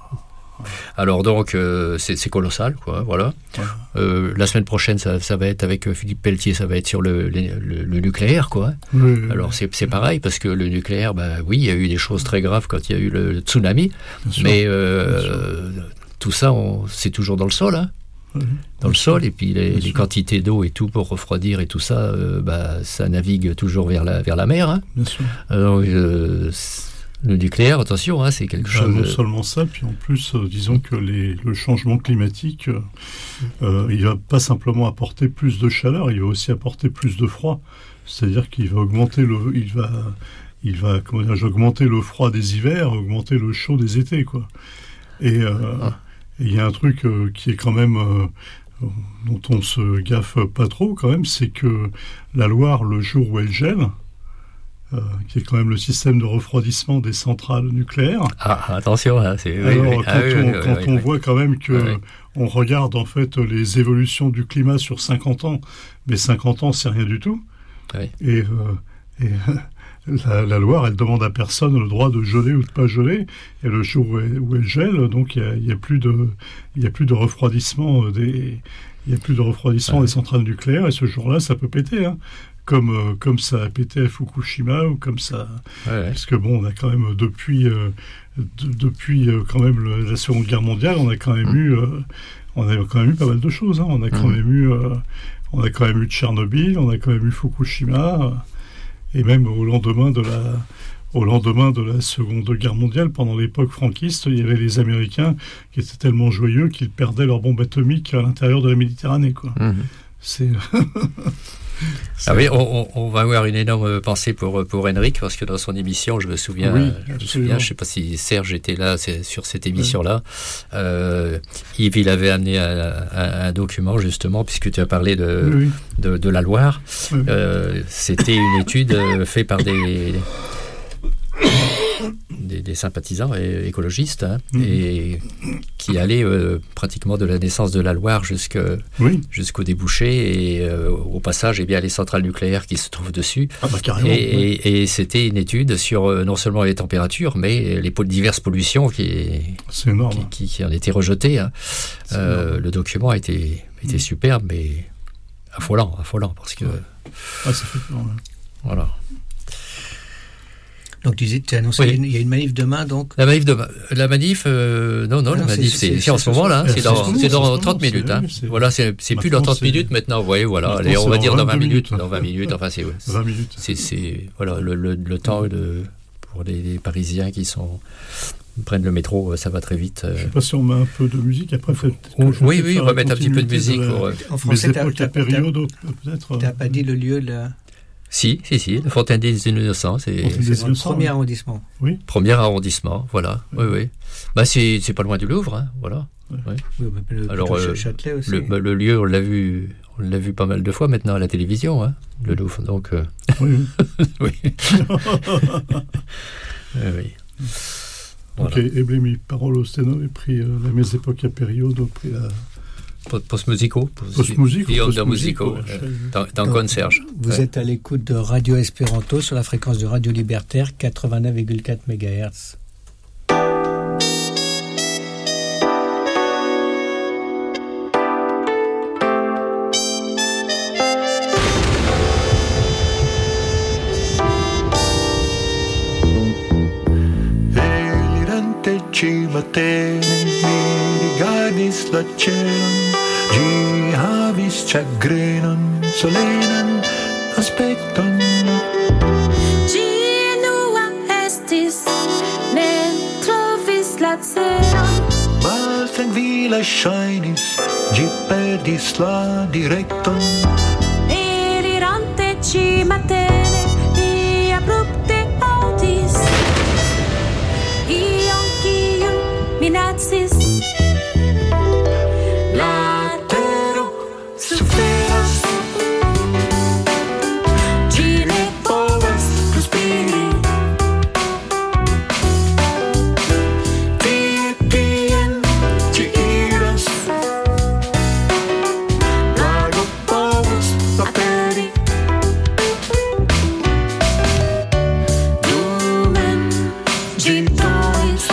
Alors donc, euh, c'est, c'est colossal, quoi, voilà. Euh, la semaine prochaine, ça, ça va être avec Philippe Pelletier, ça va être sur le, le, le, le nucléaire, quoi. Oui, oui, Alors c'est, c'est pareil, parce que le nucléaire, ben oui, il y a eu des choses très graves quand il y a eu le, le tsunami, bien sûr. mais euh, tout ça, on, c'est toujours dans le sol, hein. Oui, Dans le sol, et puis les, Bien les sûr. quantités d'eau et tout pour refroidir et tout ça, euh, bah, ça navigue toujours vers la, vers la mer. Hein. bien sûr. Alors, euh, le nucléaire, attention, hein, c'est quelque Ah, chose. non de- seulement ça, puis en plus, euh, disons que les, le changement climatique, euh, euh, il va pas simplement apporter plus de chaleur, il va aussi apporter plus de froid. C'est-à-dire qu'il va augmenter le, il va, il va, comment dire, augmenter le froid des hivers, augmenter le chaud des étés, quoi. Et euh, Ah. et il y a un truc euh, qui est quand même euh, dont on se gaffe pas trop, quand même, c'est que la Loire, le jour où elle gèle, euh, qui est quand même le système de refroidissement des centrales nucléaires. Ah, attention, hein, c'est. oui, Alors, oui. quand, Ah, oui, on, oui, oui, quand oui, on oui. voit quand même que Oui, oui. on regarde en fait les évolutions du climat sur cinquante ans, mais cinquante ans, c'est rien du tout. Oui. Et, euh, et la, la Loire, elle demande à personne le droit de geler ou de pas geler. Et le jour où elle, où elle gèle, donc il y a, il y a plus de, il y a plus de refroidissement des, il y a plus de refroidissement Ouais. des centrales nucléaires. Et ce jour-là, ça peut péter, hein. Comme, euh, comme ça a pété à Fukushima ou comme ça. Ouais, ouais. Parce que bon, on a quand même depuis, euh, de- depuis euh, quand même le- la Seconde Guerre mondiale, on a quand même Mm. eu, euh, on a quand même eu pas mal de choses. Hein. On a quand Mm. même eu, euh, on a quand même eu Tchernobyl, on a quand même eu Fukushima, euh, et même au lendemain de la, au lendemain de la Seconde Guerre mondiale, pendant l'époque franquiste, il y avait les Américains qui étaient tellement joyeux qu'ils perdaient leurs bombes atomiques à l'intérieur de la Méditerranée, quoi. Mhm. C'est Ah oui, on, on- on va avoir une énorme pensée pour, pour Henrik, parce que dans son émission, je me souviens, Oui, je me absolument. souviens, je ne sais pas si Serge était là c'est, sur cette émission-là. Euh, Yves, il avait amené un, un- un document, justement, puisque tu as parlé de, oui, oui. de, de la Loire. Oui. Euh, c'était une étude euh, faite par des, des, des sympathisants et écologistes, hein, Mhm. et qui allait euh, pratiquement de la naissance de la Loire jusque, Oui. jusqu'au débouché, et euh, au passage, eh bien, les centrales nucléaires qui se trouvent dessus. Ah bah carrément. Et, oui. et- et c'était une étude sur euh, non seulement les températures, mais les po- diverses pollutions qui, C'est énorme. qui, qui, qui en étaient rejetées. Hein. C'est Euh, énorme. le document a été, était superbe, mais affolant, affolant, parce que, Ah, ça fait peur. Ouais. voilà. Donc tu disais, tu as annoncé, Oui. il y a une- il y a une manif demain, donc. La manif, de, la manif euh, non, non, Ah la non, manif, c'est- c'est, c'est- c'est en c'est ce moment-là, ce c'est soir. dans, C'est ce c'est moment, dans c'est trente ce moment, minutes. Hein. c'est- Voilà, c'est, c'est plus dans Maintenant, trente c'est- minutes maintenant, vous voyez, voilà. Maintenant, Allez, on c'est va dans dire dans vingt vingt-deux minutes, minutes. dans vingt minutes, enfin, c'est, ouais, c'est- vingt minutes. c'est, c'est voilà, le, le, le temps de, pour les, les Parisiens qui sont, prennent le métro, ça va très vite. euh. Je sais pas si on met un peu de musique après. Peut-être que Oui, je vais oui, faire on la va mettre un petit peu de continuité musique la- pour, euh, En Mes français, t'as- époques t'as- et périodes, peut-être. t'as pas dit le lieu, là. Si, si, si, le Fontaine des Innocents, c'est Fontaine des C'est dans le Innocents, premier oui. arrondissement. premier arrondissement, voilà. Oui, oui. Bah, c'est, c'est pas loin du Louvre, hein, voilà. Oui, bah, le, Alors, plutôt euh, Ch- Châtelet aussi. Le, bah, le lieu, on l'a vu, on l'a vu pas mal de fois maintenant à la télévision, hein, le Louvre. Donc, euh... oui. oui. oui. Voilà. Ok, eble mi parolo steno e pri uh, la mezepoca periodo, pri la... Post-musico. Post-musico. Post-musico. Dans, dans Concierge. Vous ouais. êtes à l'écoute de Radio Espéranto sur la fréquence de Radio Libertaire quatre-vingt-neuf virgule quatre mégahertz. Matene mi rigardis la celon, gi havis chagrenon, solenan aspekton. Gi nua estis, ne trovis la celon. Maltrankvila ŝajnis, gi perdis la direkton. Elirante ĉi matene, mi abrupte aŭdis Minazis la tero suferas, ĝi ne povas prosperi. Tie kien ĝi iras, lago povas aperi. Dumen ĝi donis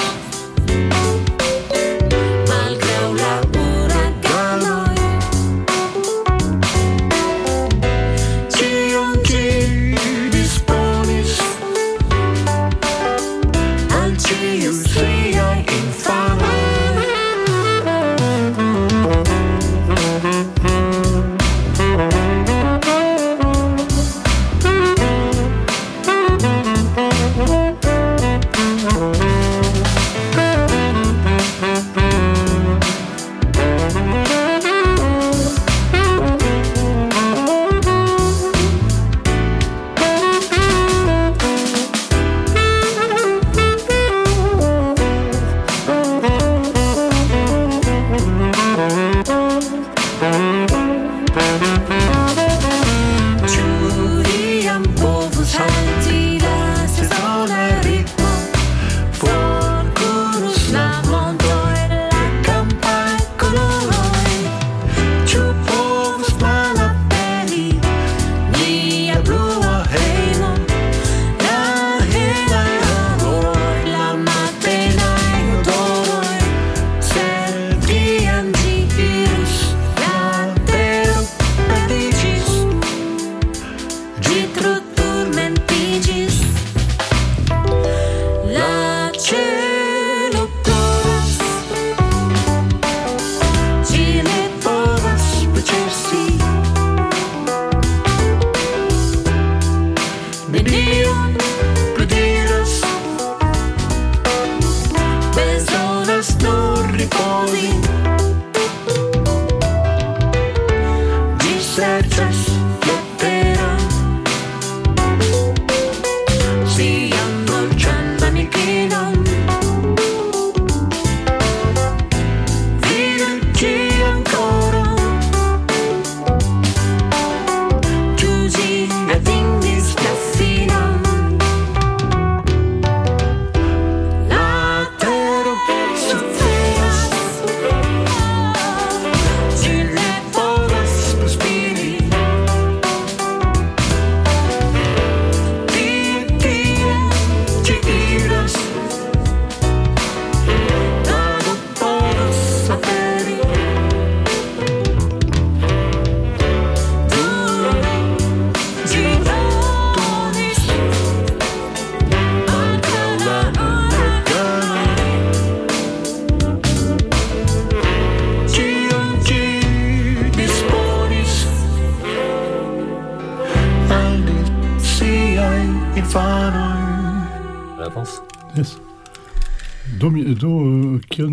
Yes. Do, mi, do kion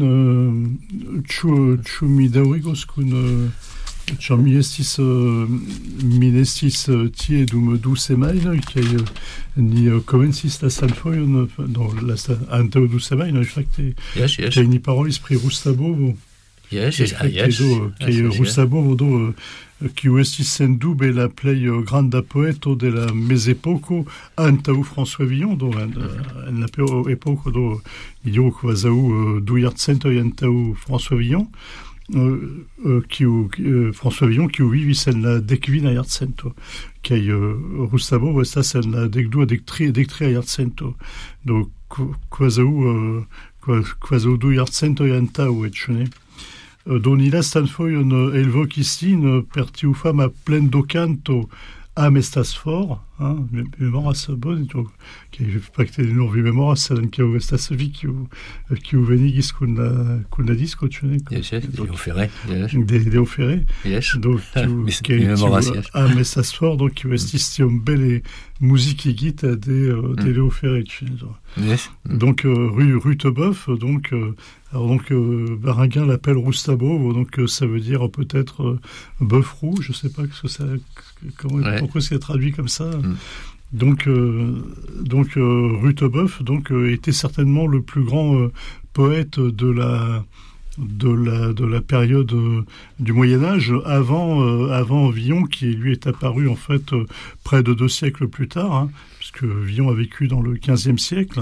ĉu ĉu mi daŭrigos kun ĉar mi estis mi estis tie dum du semajnoj kaj ni komencis la samfojon do la antaŭ du semajnoj fakte yes, yes. kaj ni parolis pri Rustavo Yes, yes, ah, yes. Che Yes, yes, Rousabo vodo qui estis sendube la plej eh, granda poeto de la mezepoko antaŭ François Villon, do en, en la pe- epoko do io kvazaŭ eh, du jarcentoj antaŭ François Villon. Uh, uh, kiu, uh, François Villon kiu vivis en la dekvina jarcento kaj uh, Rousabo estas en la dekdua dektria dektria jarcento do kvazaŭ uh, kvazaŭ du jarcentoj antaŭ eĉ ne. Uh, do ni lastan fojon uh, elvokis lin uh, per tiu fama plendo canto Am estas for, hein, memoras bone, che fakte nur vi memoras sed kiu estas vi kiu kiu venigis kun la kun la disko, ĉu ne? Yes, yes, de ofere. De de ofere. Yes. Donc kiu memoras Am estas for, donc kiu estis tiom bele muzikigita de de Léo Ferré. Yes. Donc euh, rue Rutebeuf, donc euh, alors donc euh, Baringuin l'appelle Roustabo, donc euh, ça veut dire peut-être euh, bœuf roux, je sais pas ce que ça comment ouais. Pourquoi c'est traduit comme ça. Mm. Donc euh, donc euh, Rutebeuf donc euh, était certainement le plus grand euh, poète de la de la de la période euh, du Moyen Âge avant euh, avant Villon qui lui est apparu en fait euh, près de deux siècles plus tard, hein, puisque Villon a vécu dans le quinzième siècle.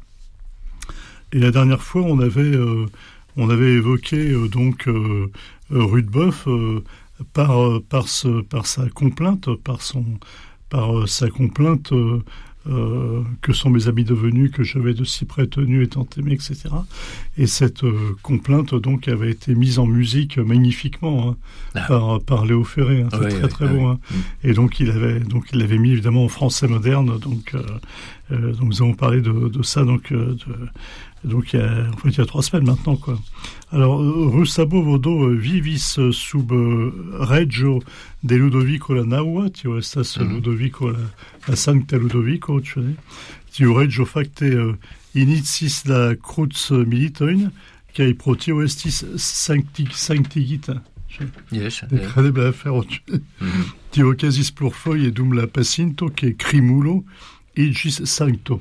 Et la dernière fois, on avait euh, on avait évoqué euh, donc euh, Rutebeuf euh, par euh, par ce par sa complainte, par son par euh, sa complainte. Euh, Euh, que sont mes amis devenus, que j'avais de si près tenu et tant aimé, et cetera. Et cette euh, complainte donc avait été mise en musique magnifiquement hein, ah. par par Léo Ferré. Hein. C'est oui, très oui, très oui, beau. Oui. Hein. Mm. Et donc il avait donc il l'avait mis évidemment en français moderne. Donc euh, euh, donc nous avons parlé de, de ça donc euh, de, donc il y a, en fait il y a trois semaines maintenant quoi. Alors Rousabo vodo vivis sub Reggio de Ludovico la Naua, tio estas mm. Ludovico la, la Sancta Ludovico, ĉu ne? Tiu Reggio fakte uh, inicis la Cruz militojn kaj pro tio estis sancti, sanctigita. Yes. Nekredebla afero. Mm-hmm. Tio okazis plurfoje dum la pasinto ke krimulo iĝis sancto.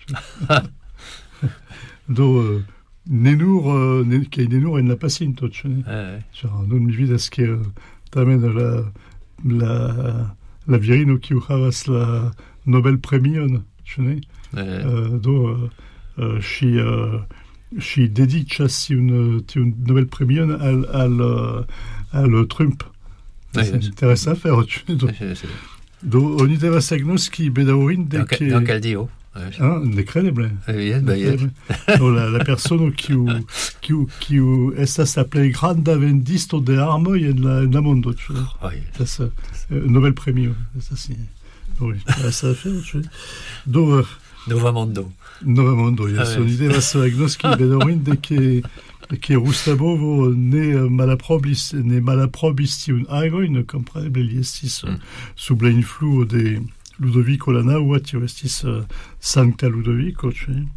Do uh, nenur uh, ne, kaj nenur en la pasinto, ĉu ne? Ĉar nun mi vidas ke uh, tamen la la la virino kiu havas la Nobel premion, ĉu ne? Uh, do uh, ŝi uh, ŝi dediĉas tiun tiun Nobel premion al al al Trump. C'est intéressant à faire, ĉu ne? Do, do oni devas agnoski bedaŭrinde ke dans quel dio? Hein, nekredeble. Yes, bah, yes. la, la personne qui qui qui estas la plej granda vendisto de armoj en la en la mondo. Oh, yes. Ça, euh, Nobel premio. Ça c'est oui, ça a fait. Do uh, Nova Mondo. Nova Mondo. Yes. Ah, oni devas agnoski bedaŭrinde ke ke Roustabo ne malaprobis ne malaprobis tiun agojn, kompreneble li estis mm. sub la influo de Ludovico la Naua, tio estis uh, Sancta Ludovico, ĉu ne?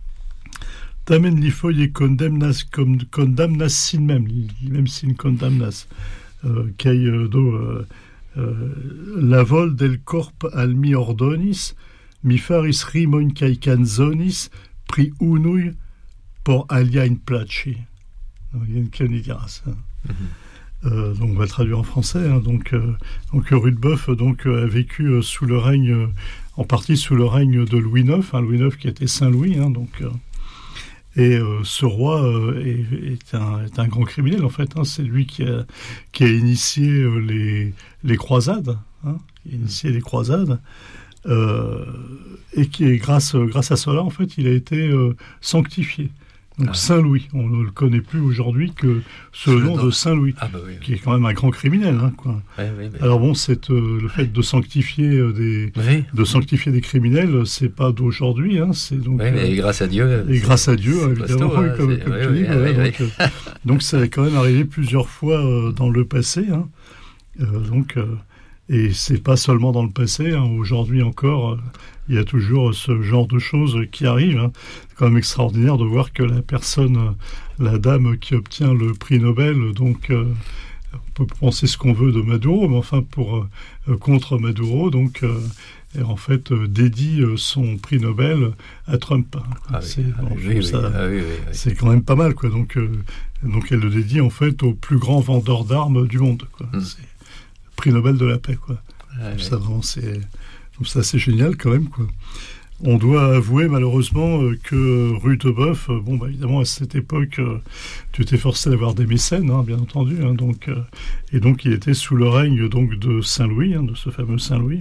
Tamen li foje kondamnas kondamnas sin mem, li, li mem sin kondamnas. Uh, kaj uh, do uh, uh, la vol del corp al mi ordonis, mi faris rimojn kaj canzonis pri unuj por aliajn plaĉi. Jen kion li diras. Mm-hmm. Euh, donc on va traduire en français. Hein, donc, euh, donc Rutebeuf donc euh, a vécu euh, sous le règne, euh, en partie sous le règne de Louis neuf, hein, Louis neuf qui était Saint Louis. Hein, donc euh, et euh, ce roi euh, est, est, un, est un grand criminel en fait. Hein, c'est lui qui a qui a initié euh, les les croisades, hein, qui a initié les croisades. Euh, et qui est grâce grâce à cela en fait il a été euh, sanctifié. Donc ah. Saint-Louis, on ne le connaît plus aujourd'hui que ce nom de Saint-Louis, ah bah oui, oui. qui est quand même un grand criminel. Hein, quoi. Ouais, oui, mais... Alors bon, c'est euh, le fait de sanctifier euh, des oui. de sanctifier des criminels, c'est pas d'aujourd'hui. Hein, c'est donc oui, mais euh, grâce à Dieu. Et grâce à Dieu, évidemment, costaud, hein, comme, comme oui, tu oui, dis. oui, Ouais, oui, donc, oui. euh, donc ça est quand même arrivé plusieurs fois euh, dans le passé. Hein, euh, donc euh, et c'est pas seulement dans le passé. Hein, aujourd'hui encore. Euh, Il y a toujours ce genre de choses qui arrivent. Hein. C'est quand même extraordinaire de voir que la personne, la dame qui obtient le prix Nobel, donc euh, on peut penser ce qu'on veut de Maduro, mais enfin pour euh, contre Maduro, donc euh, et en fait euh, dédie euh, son prix Nobel à Trump. Hein. Ah c'est, oui, bon, oui, oui, ça, ah oui, oui, oui. c'est quand même pas mal, quoi. Donc euh, Donc elle le dédie en fait au plus grand vendeur d'armes du monde, quoi. Mmh. C'est le prix Nobel de la paix, quoi. Ah, ouais. Ça, vraiment, c'est, c'est assez génial quand même, quoi. On doit avouer malheureusement euh, que Rutebeuf, euh, bon bah évidemment à cette époque, euh, tu étais forcé d'avoir des mécènes, hein, bien entendu, hein, donc euh, et donc il était sous le règne donc de Saint-Louis, hein, de ce fameux Saint-Louis.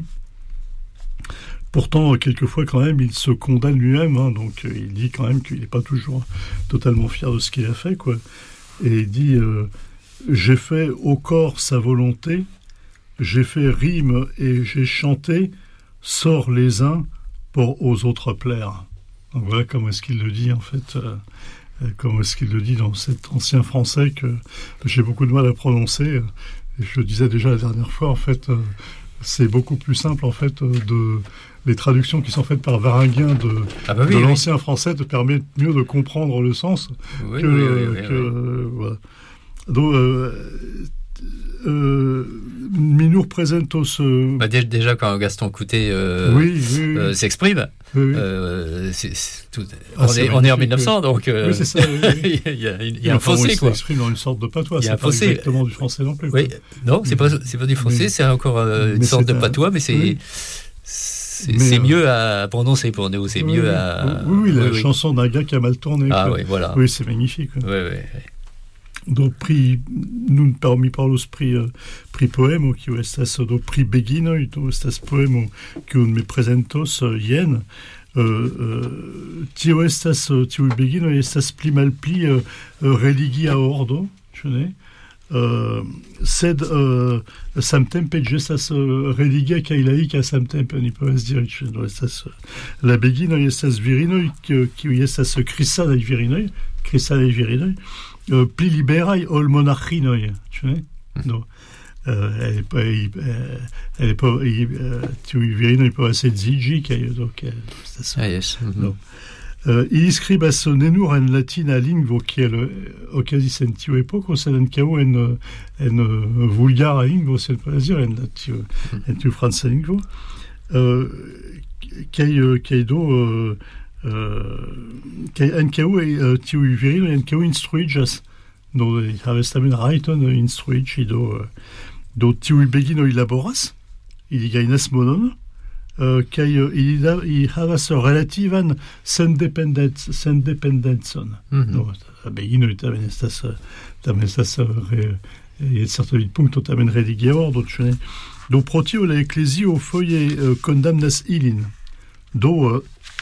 Pourtant, quelquefois, quand même, il se condamne lui-même. Hein, donc, euh, il dit quand même qu'il n'est pas toujours totalement fier de ce qu'il a fait, quoi. Et il dit euh, « J'ai fait au corps sa volonté, j'ai fait rime et j'ai chanté, sort les uns pour aux autres plaire. » Donc, voilà comment est-ce qu'il le dit, en fait. Euh, comment est-ce qu'il le dit dans cet ancien français que j'ai beaucoup de mal à prononcer. Et je le disais déjà la dernière fois, en fait, euh, c'est beaucoup plus simple, en fait, de... Les traductions qui sont faites par Varinguin de, ah bah oui, de l'ancien oui. français te permettent mieux de comprendre le sens oui, que... Oui, oui, oui, que oui. Euh, voilà. Donc, euh, euh, Minur presentos... Euh... Bah, déjà, quand Gaston Coutet euh, oui, oui, oui. euh, s'exprime, oui, oui. Euh, c'est, c'est tout... ah, on, c'est est, on est en mille neuf cents, donc euh... oui, c'est ça, oui, oui. il y a, il y a un enfin, fossé. Il s'exprime dans une sorte de patois, c'est pas fossé. Exactement du français non plus. Oui. Non, c'est pas, c'est pas du français, mais, c'est encore euh, une sorte de patois, mais c'est... Oui. C'est, c'est euh, mieux à prononcer pour nous, c'est oui, mieux à... Oui, oui, la oui, chanson d'un gars qui a mal tourné. Ah quoi. oui, voilà. Oui, c'est magnifique. Oui, oui, oui. Do pri, nun parmi parlos pri, uh, pri poemo, kiu estas do pri beginoj, do estas poemo kiun mi prezentos uh, jen. Uh, uh, tio estas, uh, tiu beginoj estas pli malpli uh, uh, religia ordo, ĉu ne? Uh, sed uh, samtempe ĝi estas uh, religia kaj laika samtempe, oni povas diri, ĉu do estas uh, la beginoj estas virinoj kiuj estas krisanaj virinoj, krisanaj virinoj, uh, pli liberaj ol monaĥinoj, ĉu ne? Do uh, elle est pas, elle est pas, tiuj virinoj povas edziĝi kaj do estas ah, yes. mm-hmm. do. Uh, ili skribas ne nur en latina lingvo, kiel okazis en tiu epoko, sed ankaŭ en, en vulgara lingvo, sed povas diri en tiu, en tiu franca lingvo. Uh, kaj, kaj do uh, uh, kaj ankaŭ uh, tiuj virinoj ankaŭ instruiĝas, do havas tamen rajton instruiĝi, do, do tiuj beginoj laboras, ili gajnas monon, Uh, kaj uh, ili, ili havas relativan sendependec- sendependecon. Mm-hmm. No, la beginoj tamen estas tamen estas re, je certa vidpunkto tamen religia ordo, ĉu ne? Do pro tio la eklezio foje uh, kondamnas ilin. Do uh,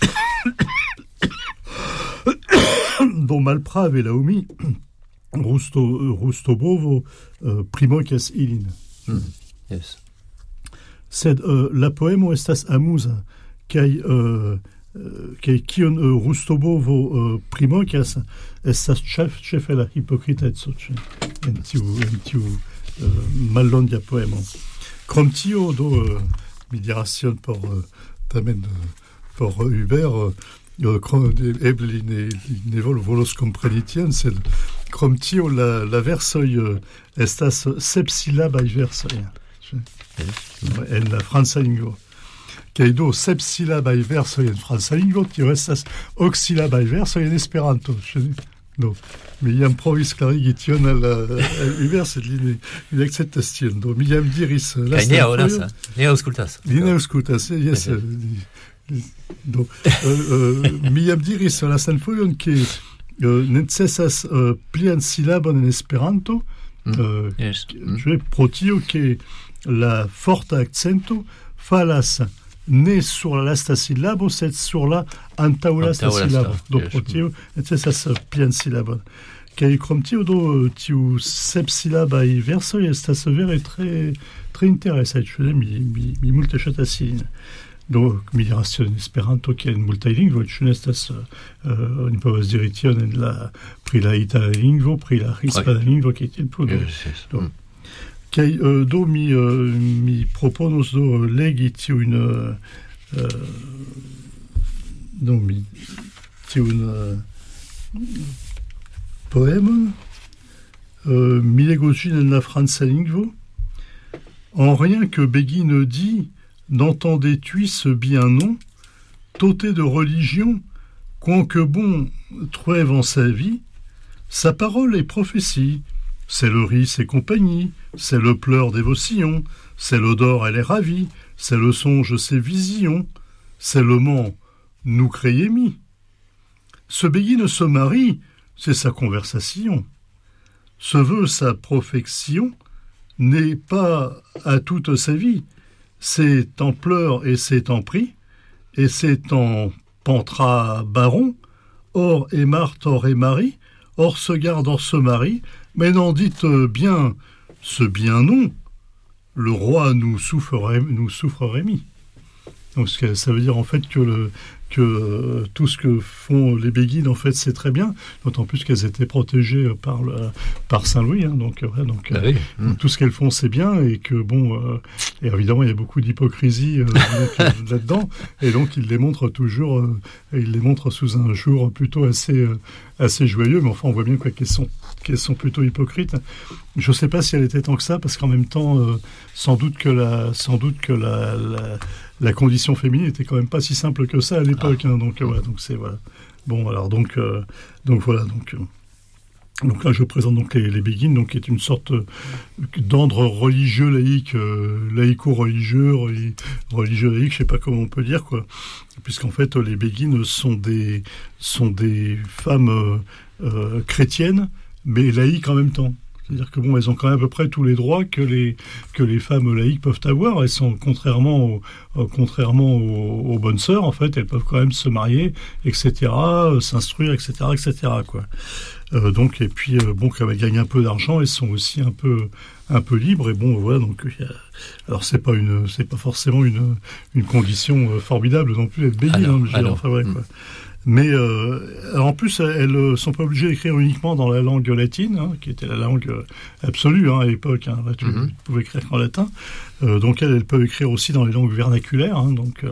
do malprave laŭ mi rusto rustobovo uh, primokas ilin. Mm. Yes. Sed uh, la poemo estas amuza, kaj uh, kaj kion uh, Rustobovo uh, primokas estas ĉef ĉefe la hipokriteco en tiu en tiu uh, mallonga poemo. Krom tio, do uh, mi diras tion por uh, tamen uh, por uh, Hubert, uh, krom, eble li ne, li ne volos kompreni tion, sed krom tio la, la versoj uh, estas sepsilabaj versoj. En la franca lingvo. Kaj do sep silabaj versoj en franca lingvo, tio estas ok silabaj versoj en Esperanto. Do, mi jam provis klarigi tion al Hubert, sed li ne, ne akceptas tion. Do, mi jam diris kaj ne aŭdas, ne aŭskultas. Li ne aŭskultas, jes. Do, mi jam diris lasan fojon ke necesas plian silabon en Esperanto, pro tio ke la forta accento falas ne sur la lasta silabo, sed sur la antaŭlasta silabo. Do pro tio necesas plian silabon. Kaj krom tio, do tiu sepsilabaj versoj estas vere tre tre interesaj, ĉu ne? Mi, mi, mi multe ŝatas ilin. Do mi diras tion en Esperanto, kiel en multaj lingvoj, ĉu ne estas uh, oni povas diri tion en la pri la itala lingvo, pri la hispana lingvo, kaj tiel plu. Do kaj uh, do mi uh, mi proponos do uh, legi tiun uh, uh, do mi tiun uh, poemon uh, mi legos ĝin en la franca lingvo. En rien que Béguine dit, n'entendais-tu ce bien nom, t'ôter de religion, quoique bon trêve en sa vie, Sa parole est prophétie, c'est le riz, c'est compagnie, c'est le pleur des vaucillons, c'est l'odeur, elle est ravie, c'est le songe, c'est vision, c'est le ment, nous créémis. Ce béguine se marie, c'est sa conversation. Ce veut sa profection n'est pas à toute sa vie. C'est en pleurs et c'est en prix, et c'est en pantra baron, or et Marthe, or et Marie, or se garde, or se marie, mais n'en dites bien, ce bien non, le roi nous souffrerait, nous souffrerait mis. Donc ça veut dire en fait que, le, que euh, tout ce que font les béguines, en fait, c'est très bien, d'autant plus qu'elles étaient protégées par, le, par Saint-Louis. Hein, donc, ouais, donc, ah oui. euh, mmh. Tout ce qu'elles font, c'est bien, et que, bon, euh, et évidemment, il y a beaucoup d'hypocrisie euh, donc, là-dedans, et donc ils les montrent toujours, euh, ils les montrent sous un jour plutôt assez, euh, assez joyeux, mais enfin, on voit bien quoi, qu'elles sont, qu'elles sont plutôt hypocrites. Je ne sais pas si elle était tant que ça, parce qu'en même temps, euh, sans doute que la... Sans doute que la, la La condition féminine était quand même pas si simple que ça à l'époque, ah. hein, donc euh, voilà, donc c'est voilà. Bon alors donc euh, donc voilà donc euh, donc là je présente donc les, les béguines, donc qui est une sorte euh, d'ordre religieux laïque, euh, laïco-religieux, reli- religieux laïque, je sais pas comment on peut dire quoi, puisqu'en fait les béguines sont des sont des femmes euh, euh, chrétiennes mais laïques en même temps. C'est-à-dire que bon, elles ont quand même à peu près tous les droits que les que les femmes laïques peuvent avoir. Elles sont contrairement au, euh, contrairement aux, aux bonnes sœurs, en fait, elles peuvent quand même se marier, et cetera, euh, s'instruire, et cetera, et cetera quoi. Euh, donc et puis euh, bon, quand elles gagnent un peu d'argent, elles sont aussi un peu un peu libres. Et bon, voilà. Donc euh, alors c'est pas une c'est pas forcément une une condition euh, formidable non plus d'être béguine. Hein, je veux dire, enfin ouais, quoi. Mais euh, en plus, elles ne sont pas obligées d'écrire uniquement dans la langue latine, hein, qui était la langue absolue hein, à l'époque. Hein, là, tu mm-hmm. pouvais écrire qu'en latin. Euh, donc elles, elles peuvent écrire aussi dans les langues vernaculaires. Hein, donc euh,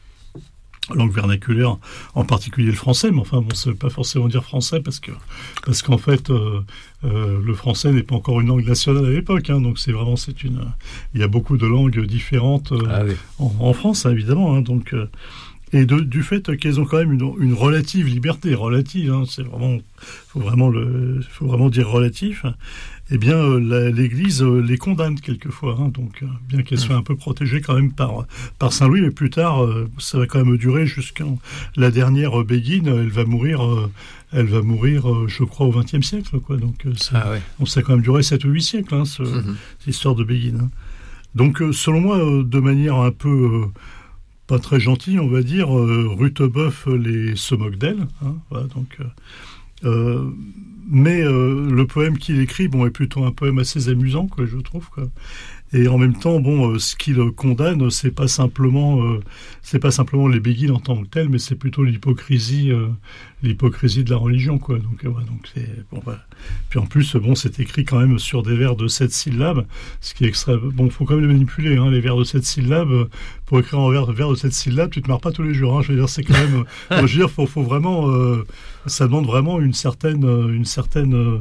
langue vernaculaire, en particulier le français. Mais enfin, bon, ça ne veut pas forcément dire français parce que parce qu'en fait, euh, euh, le français n'est pas encore une langue nationale à l'époque. Hein, donc c'est vraiment c'est une. Il y a beaucoup de langues différentes euh, ah, oui. en, en France, hein, évidemment. Hein, donc euh, Et de, du fait qu'elles ont quand même une, une relative liberté, relative, hein, c'est vraiment, faut vraiment le, faut vraiment dire relatif. Eh bien, euh, la, l'Église euh, les condamne quelquefois, hein, donc euh, bien qu'elles soient un peu protégées quand même par par Saint Louis, mais plus tard, euh, ça va quand même durer jusqu'à la dernière béguine. Elle va mourir, euh, elle va mourir, euh, je crois, au vingtième siècle, quoi. Donc, euh, ça, ah ouais. donc ça a quand même duré sept ou huit siècles, hein, ce, mm-hmm. cette histoire de béguine. Hein. Donc, euh, selon moi, euh, de manière un peu euh, pas très gentille, on va dire, euh, Rutebeuf les se moque d'elle. Hein, voilà, donc. Euh, Euh, mais euh, le poème qu'il écrit, bon, est plutôt un poème assez amusant, quoi, je trouve, quoi. Et en même temps, bon, euh, ce qu'il condamne, c'est pas simplement, euh, c'est pas simplement les béguines en tant que telles, mais c'est plutôt l'hypocrisie, euh, l'hypocrisie de la religion, quoi. Donc, euh, ouais, donc c'est bon. Voilà. Puis en plus, bon, c'est écrit quand même sur des vers de sept syllabes, ce qui est extra. Bon, faut quand même les manipuler, hein, les vers de sept syllabes. Pour écrire en vers, vers de sept syllabes, tu te marres pas tous les jours. Hein, je veux dire, c'est quand même. euh, je veux dire, faut, faut vraiment. Euh, ça demande vraiment une certaine, une certaine, euh,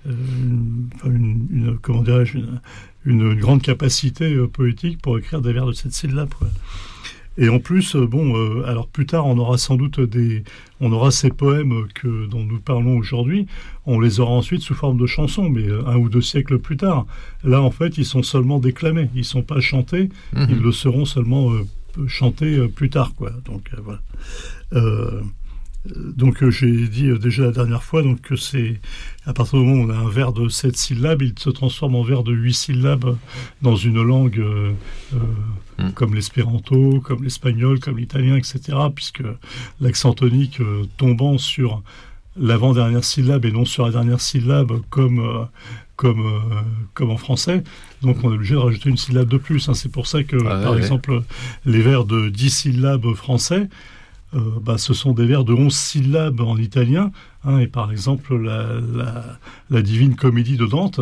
une, une, une, comment dirais-je, une, une, une grande capacité euh, poétique pour écrire des vers de sept syllabes, quoi. Et en plus, euh, bon, euh, alors plus tard, on aura sans doute des, on aura ces poèmes que dont nous parlons aujourd'hui, on les aura ensuite sous forme de chansons, mais euh, un ou deux siècles plus tard. Là, en fait, ils sont seulement déclamés, ils sont pas chantés, mmh. ils le seront seulement euh, chantés euh, plus tard, quoi. Donc euh, voilà. Euh, Donc euh, j'ai dit euh, déjà la dernière fois donc que c'est à partir du moment où on a un vers de sept syllabes, il se transforme en vers de huit syllabes dans une langue euh, euh, mm. comme l'espéranto, comme l'espagnol, comme l'italien, et cetera. Puisque l'accent tonique euh, tombant sur l'avant-dernière syllabe et non sur la dernière syllabe comme euh, comme euh, comme en français, donc on est obligé de rajouter une syllabe de plus. Hein. C'est pour ça que ah, par ouais, exemple ouais. les vers de dix syllabes français. Euh, bah, ce sont des vers de onze syllabes en italien, hein, et par exemple la, la, la Divine Comédie de Dante,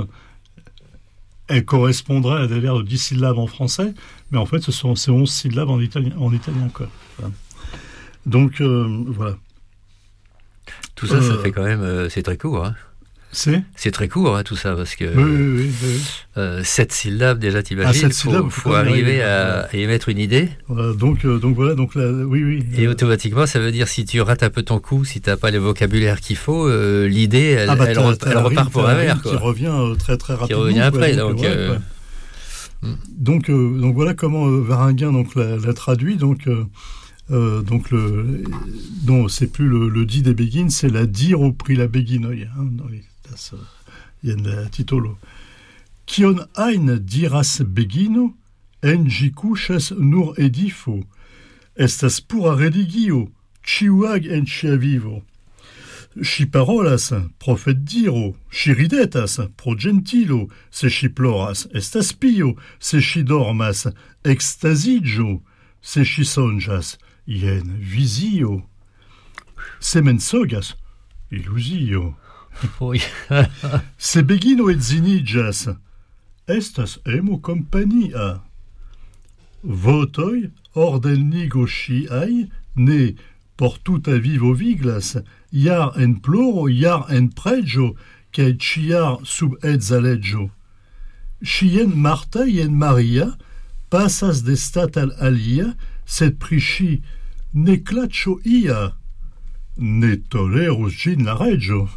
elle correspondrait à des vers de dix syllabes en français, mais en fait ce sont ces onze syllabes en italien, en italien quoi. Voilà. Donc euh, voilà. Tout ça, euh, ça fait quand même, euh, c'est très court, hein. C'est C'est très court, hein, tout ça, parce que oui, oui, oui, oui. Euh, sept syllabes, déjà, t'imagines, ah, il faut, faut arriver à, à émettre une idée. Voilà, donc, euh, donc voilà, donc là, oui, oui. Et automatiquement, ça veut dire, si tu rates un peu ton coup, si t'as pas le vocabulaire qu'il faut, euh, l'idée, elle, ah bah, elle, t'as, re, t'as elle repart pour un verre. Qui revient euh, très, très rapidement. Qui revient après, quoi, donc, donc... euh, Euh, ouais. donc, euh, donc voilà comment euh, Varinguin donc, l'a, l'a traduit, donc... Euh, Euh, donc le non c'est plus le, le dit des béguines, c'est la dire au prix la béguinoy hein, dans les das il y a la titolo Kion ein diras begino en jikuchas nur edifo estas pura religio ciuag en cia vivo si parolas profet diro si ridetas pro gentilo se si ploras estas pio se si dormas extasigio se si sonjas ien visio, se mensogas, illusio. Oui. Se begino et zinigas, estas emo compagnia. Votoi ordelnigo sciai, ne por tuta vivo viglas, iar en ploro, iar en pregio, cae ciar sub et zaleggio. Scien Marta ien Maria, passas de stat al alia, sed prici ne claccio ia, ne tolero gin la reggio.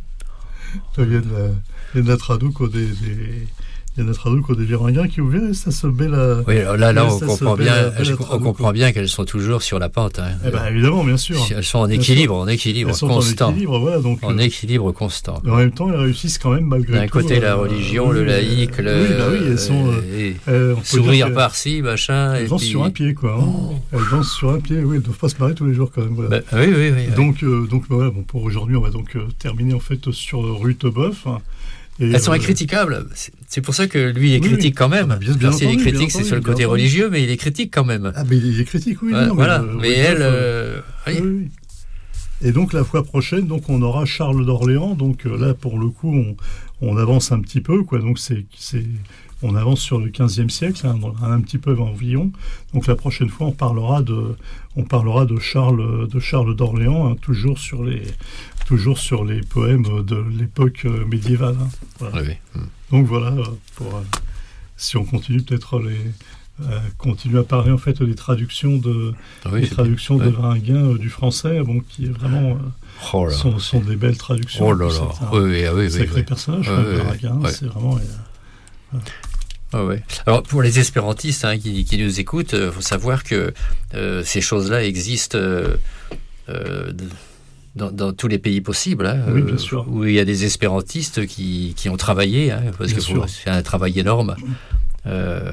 Il y a de la, il y a de la traduco des, des, il y a de la traduco des Varinguins qui, vous verrez, ça se met la... Oui, alors là, là, on comprend bien, belle, belle belle on comprend bien qu'elles sont toujours sur la pente. Hein. Eh ben, évidemment, bien sûr. Elles sont en équilibre, en équilibre elles sont constant. En équilibre, voilà, donc, en euh, équilibre constant. En même temps, elles réussissent quand même malgré D'un tout. D'un côté, euh, la religion, euh, le laïque, le... Oui, bah oui, elles sont... Euh, euh, sourire par-ci, machin... Elles et dansent puis... sur un pied, quoi. Hein. Oh. Elles dansent sur un pied, oui, elles ne doivent pas se marrer tous les jours, quand même. Voilà. Bah, oui, oui, oui. Donc, euh, donc voilà, bon, pour aujourd'hui, on va donc euh, terminer, en fait, sur Rutebeuf. Hein. Et elles sont euh, incriticables. C'est pour ça que lui est oui, critique quand même. Ah, bien, bien S'il est critique, c'est sur le côté entendu. religieux, mais il est critique quand même. Ah, mais il est critique, oui. Ouais, non, voilà. Mais, euh, mais elle, euh, oui. oui, oui. Et donc la fois prochaine, donc on aura Charles d'Orléans. Donc euh, là, pour le coup, on, on avance un petit peu, quoi. Donc c'est, c'est, on avance sur le quinzième siècle, hein, un petit peu environ. Donc la prochaine fois, on parlera de, on parlera de Charles, de Charles d'Orléans, hein, toujours sur les. toujours sur les poèmes de l'époque euh, médiévale. Hein. Voilà. Oui, oui. Donc voilà, euh, pour, euh, si on continue peut-être les euh, continuer à parler en fait des traductions de ah oui, des traductions bien. de Varinguin euh, du français, bon, qui est vraiment euh, oh là. sont, sont des belles traductions. Oh là là, c'est un oui, oui, oui, sacré oui, personnage, oui, hein, oui, Varinguin, oui. c'est vraiment. Euh, voilà. Ah ouais. Alors pour les espérantistes hein, qui, qui nous écoutent, il euh, faut savoir que euh, ces choses-là existent euh, euh, dans, dans tous les pays possibles, hein, oui, bien sûr. Où il y a des espérantistes qui, qui ont travaillé, hein, parce bien que faut, c'est un travail énorme. Euh,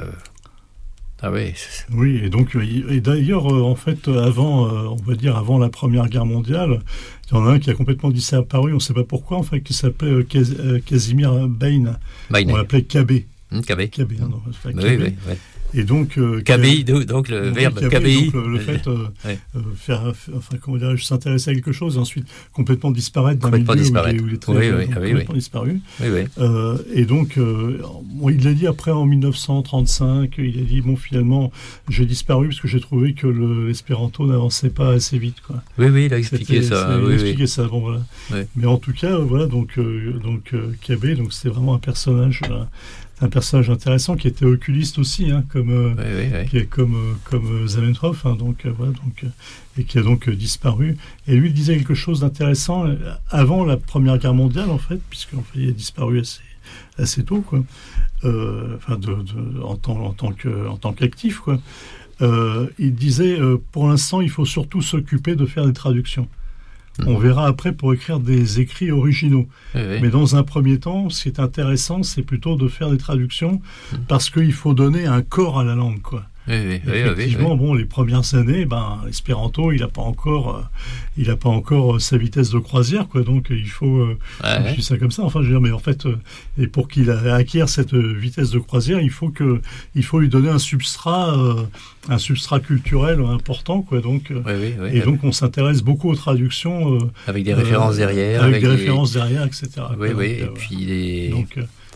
ah oui. Oui, et donc et d'ailleurs en fait avant, on va dire avant la Première Guerre mondiale, il y en a un qui a complètement disparu, on ne sait pas pourquoi, en fait, qui s'appelait Casimir Bain. On l'appelait Cabé. Mmh, Cabé. Cabé, hein, non, oui, oui, oui. Et donc, euh, K B I, donc le donc, verbe K B I, K B I. donc, le, le fait euh, ouais. euh, faire, enfin comment dirais-je, s'intéresser à quelque chose, et ensuite complètement disparaître d'un milieu disparaître. où il est, où il est très, oui, euh, oui, donc, oui, complètement oui. disparu. Oui, oui. Euh, et donc, euh, bon, il l'a dit après en mille neuf cent trente-cinq, il a dit bon finalement j'ai disparu parce que j'ai trouvé que le, l'espéranto n'avançait pas assez vite, quoi. Oui, oui, il a expliqué C'était, ça. c'est, oui, il a oui. expliqué ça. Bon voilà. Oui. Mais en tout cas, euh, voilà donc euh, donc euh, Cabé, donc c'est vraiment un personnage. Euh, un personnage intéressant qui était oculiste aussi, hein, comme, euh, oui, oui, oui. Qui est comme, euh, comme euh, Zamenhof, hein, donc, euh, voilà, donc, euh, et qui a donc euh, disparu. Et lui, il disait quelque chose d'intéressant euh, avant la Première Guerre mondiale, en fait, puisqu'en fait, il a disparu assez, assez tôt, quoi, euh, enfin, de, de, en, tant, en, tant que, en tant qu'actif, quoi. Euh, il disait, euh, pour l'instant, il faut surtout s'occuper de faire des traductions. On verra après pour écrire des écrits originaux. Oui, oui. Mais dans un premier temps, ce qui est intéressant, c'est plutôt de faire des traductions mmh. parce qu'il faut donner un corps à la langue, quoi. Oui, oui, effectivement, oui, oui. bon, les premières années, ben, l'espéranto, il n'a pas encore, euh, il a pas encore euh, sa vitesse de croisière, quoi. Donc, il faut, euh, ouais, je dis ça comme ça. Enfin, je veux dire, mais en fait, euh, et pour qu'il acquiert cette vitesse de croisière, il faut que, il faut lui donner un substrat, euh, un substrat culturel important, quoi. Donc, oui, oui, oui, et oui. donc, on s'intéresse beaucoup aux traductions, euh, avec des références derrière, avec, avec des références derrière, et cetera. Oui, quoi. oui. Donc, et euh, puis les. Donc,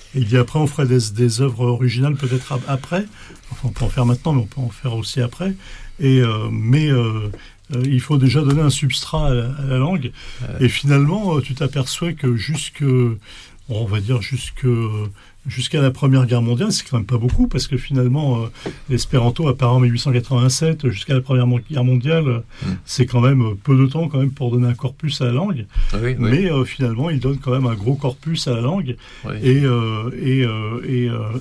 Et il dit après, on ferait des, des œuvres originales peut-être après. Enfin, on peut en faire maintenant, mais on peut en faire aussi après. Et, euh, mais euh, euh, il faut déjà donner un substrat à la, à la langue. Ouais. Et finalement, euh, tu t'aperçois que jusque, on va dire jusque... Jusqu'à la Première Guerre mondiale, c'est quand même pas beaucoup, parce que finalement, euh, l'espéranto apparaît en mille huit cent quatre-vingt-sept, jusqu'à la Première Guerre mondiale, mmh. c'est quand même peu de temps quand même pour donner un corpus à la langue. Ah oui, oui. Mais euh, finalement, il donne quand même un gros corpus à la langue. Oui. Et, euh, et, euh, et euh,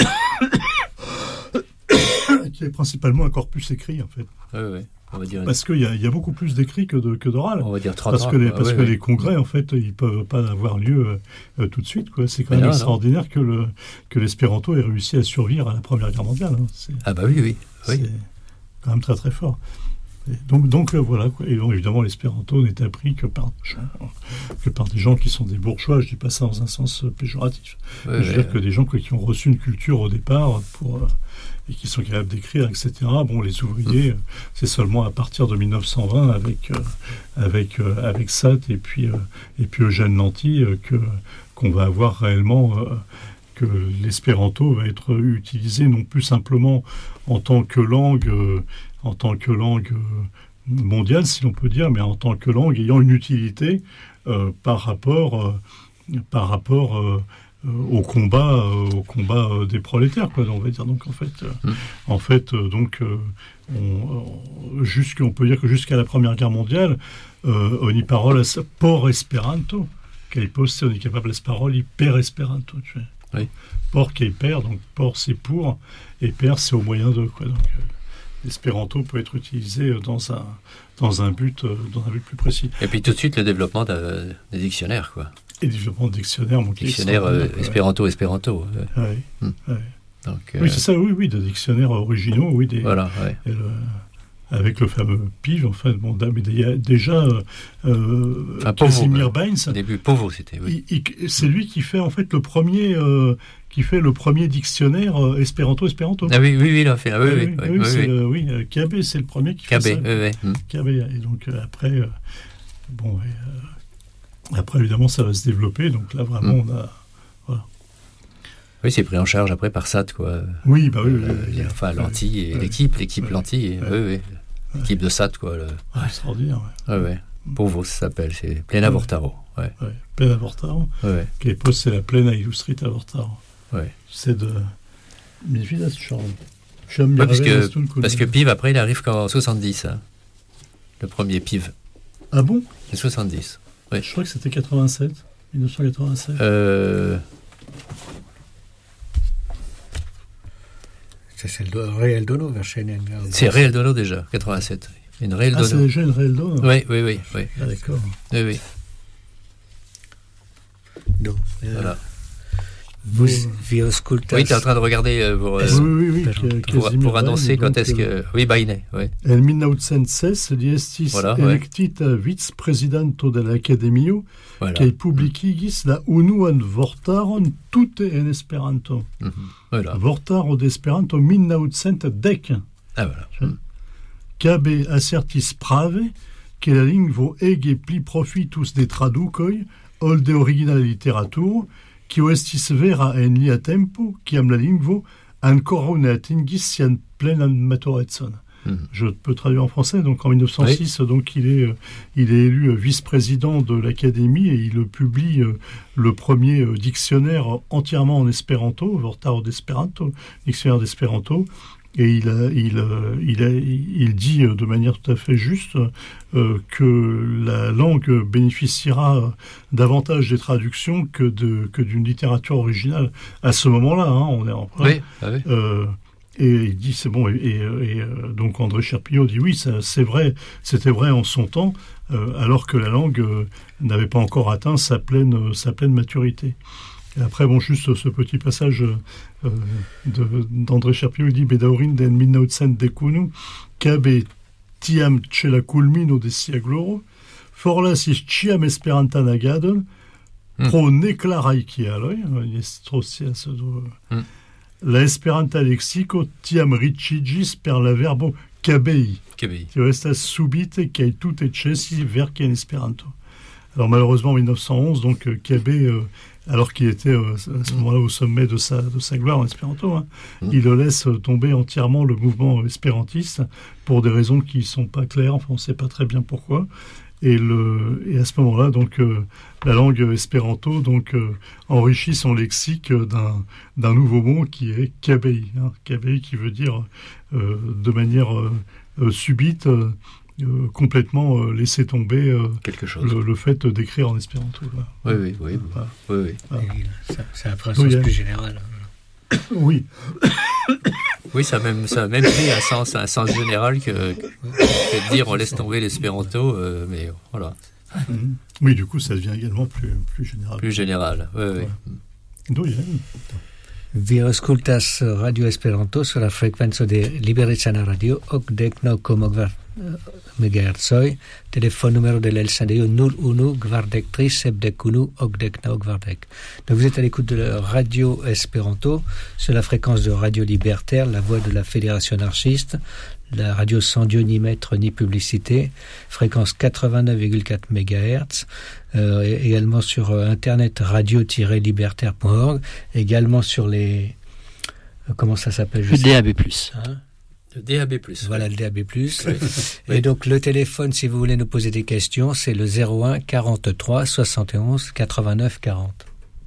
qui est principalement un corpus écrit, en fait. Oui, oui. On va dire... Parce qu'il y, y a beaucoup plus d'écrits que, de, que d'oral. On va dire trente Parce que les, parce ouais, que ouais. les congrès, en fait, ils ne peuvent pas avoir lieu euh, tout de suite. Quoi. C'est quand même non, extraordinaire non. Que, le, que l'espéranto ait réussi à survivre à la Première Guerre mondiale. Hein. C'est, ah bah oui, oui. C'est oui. quand même très très fort. Et donc, donc euh, voilà. Quoi. Et donc, évidemment, l'espéranto n'est appris que par, que par des gens qui sont des bourgeois. Je ne dis pas ça dans un sens péjoratif. Ouais, je veux ouais, dire que ouais. des gens quoi, qui ont reçu une culture au départ pour... Euh, et qui sont capables d'écrire, et cetera. Bon, les ouvriers, mmh. c'est seulement à partir de mille neuf cent vingt, avec, euh, avec, euh, avec Satt et puis, euh, et puis Eugène Lanty, euh, que, qu'on va avoir réellement euh, que l'espéranto va être utilisé non plus simplement en tant que langue, euh, en tant que langue euh, mondiale, si l'on peut dire, mais en tant que langue ayant une utilité euh, par rapport, euh, par rapport euh, au combat, euh, au combat euh, des prolétaires, quoi. On va dire donc en fait, euh, mmh. en fait, euh, donc, euh, on, on, jusqu'on peut dire que jusqu'à la Première Guerre mondiale, euh, on y parole por Esperanto, qu'il poste, on est capable de parole per Esperanto, tu vois. Oui. Por qui est per, donc por c'est pour, et per c'est au moyen de quoi. Donc euh, l'espéranto peut être utilisé dans un dans un but euh, dans un but plus précis. Et puis tout de suite le développement de, des dictionnaires, quoi. Et développement de dictionnaires, mon dictionnaire euh, espéranto, espéranto. Ouais. Ouais. Hum. Ouais. Donc, euh... Oui, c'est ça, oui, oui, de dictionnaires originaux, oui. Des, voilà, ouais. le, avec le fameux P I V, en fait, bon, mais déjà, euh, ah, Casimir Bains. Au début, Pauvre, c'était, oui. Il, il, c'est lui qui fait, en fait, le premier, euh, qui fait le premier dictionnaire euh, espéranto-espéranto. Ah oui, oui, oui, il a fait, ah, oui, oui, oui, oui, oui, oui, c'est oui. Le, oui, K B, c'est le premier qui K B, fait ça. oui, oui. Hum. K B, et donc, euh, après, euh, bon, et, euh, après, évidemment, ça va se développer. Donc là, vraiment, mmh. on a... Voilà. Oui, c'est pris en charge après par Satt, quoi. Oui, bah oui. Euh, oui, oui enfin, oui, Lanty et oui, l'équipe, l'équipe oui, Lanty. Et, oui, oui, oui. L'équipe oui. de Satt, quoi. Le... Ah, extraordinaire, oui. Oui, oui. Pauvre, ça s'appelle. C'est Plena oui. Vortaro. Oui, oui. Plena Vortaro. Oui. Qui est poste, c'est la Plena Illustrita Vortaro. Oui. C'est de... Mifidas, Charles. Oui, parce que, parce que P I V, après, il arrive qu'en soixante-dix. Hein. Le premier P I V. Ah bon? C'est soixante-dix. Oui. Je crois que c'était quatre-vingt-sept. mille neuf cent quatre-vingt-sept. Euh... C'est le Réel Dono vers Cheyenne. C'est Réel Dono déjà, quatre-vingt-sept. Une Réel ah, Dono. c'est déjà une Réel Dono. Oui, oui, oui. oui. Ah, d'accord. Oui, oui. Donc, euh, voilà. Vous, vi auscultas... Oui, tu es en train de regarder euh, pour, euh, oui, oui, oui, pour, pour annoncer quand est-ce que... Oui, Baine, oui. En mille neuf cent seize, li estis voilà, elektita ouais. vice-prezidanto de l'Akademio, voilà. Kaj publikigis la unuan vortaron tute en Esperanto. Mm-hmm. Voilà. Vortaro d'Esperanto mille neuf cent dek. Ah, voilà. Mm. Cabe assertis prave que la lingvo ege pli profitus de tradukoj ol de originala literaturo, kio estis vera en lia tempo, kiam la lingvo ankoraŭ ne atingis sian plenan maturecon. Mmh. Je peux traduire en français. Donc en mille neuf cent six, oui. donc il est, euh, il est élu euh, vice-président de l'Académie et il publie euh, le premier euh, dictionnaire entièrement en espéranto, Vortaro d'Esperanto, dictionnaire d'espéranto. Et il, a, il, a, il, a, il dit de manière tout à fait juste euh, que la langue bénéficiera davantage des traductions que, de, que d'une littérature originale à ce moment-là. Hein, on est en oui, ah oui. Euh, et il dit c'est bon. Et, et, et donc André Cherpillot dit oui, ça, c'est vrai, c'était vrai en son temps, euh, alors que la langue euh, n'avait pas encore atteint sa pleine, sa pleine maturité. Et après, bon, juste ce petit passage euh, de, d'André Cherpillot, il dit « Bedaurin den mille neuf cent dekunu, cabe tiam ce la culmino de sia gloro, forlasis ciam esperantan agadon, pro neclarai kialoi, estrosias do... La esperanta lexico tiam ricigis per la verbo cabei, cabei. Tio estas subite kai tute cesi verki en esperanto. » Alors malheureusement en mille neuf cent onze, donc Cabé euh, alors qu'il était euh, à ce moment-là au sommet de sa, de sa gloire en espéranto, hein. Mmh. Il laisse tomber entièrement le mouvement espérantiste pour des raisons qui ne sont pas claires, enfin on ne sait pas très bien pourquoi. Et, le, et à ce moment-là, donc, euh, la langue espéranto donc, euh, enrichit son lexique d'un, d'un nouveau mot qui est kabei, hein, kabei qui veut dire euh, de manière euh, euh, subite, euh, euh, complètement euh, laisser tomber euh, quelque chose. Le, le fait d'écrire en espéranto. Voilà. Oui, oui, oui. Voilà. oui, oui. Voilà. Ça, c'est un principe oui, plus général. Oui. Oui, ça a même, ça a même pris un sens, un sens général que, que, que de dire on laisse tomber l'espéranto, euh, mais voilà. Mm-hmm. Oui, du coup, ça devient également plus, plus général. Plus général, oui, oui. Voilà. Vi ascoltas Radio Esperanto sulla frequenza de Liberecana Radio, okdek naŭ koma kvar megahertzoj, téléphone numéro de l'Elsandejo nul unu kvardek tri sepdek unu okdek naŭ kvardek. Donc vous êtes à l'écoute de la Radio Esperanto sur la fréquence de Radio Libertaire, la voix de la Fédération anarchiste, la radio sans Dieu ni maître ni publicité, fréquence quatre-vingt-neuf virgule quatre mégahertz, euh, également sur euh, internet radio tiret libertaire point org, également sur les... Euh, comment ça s'appelle? Le D A B plus. Hein? Le D A B plus. Voilà, oui. Le D A B plus. Oui. Et oui. Donc le téléphone, si vous voulez nous poser des questions, c'est le zéro un quarante-trois soixante et onze quatre-vingt-neuf quarante.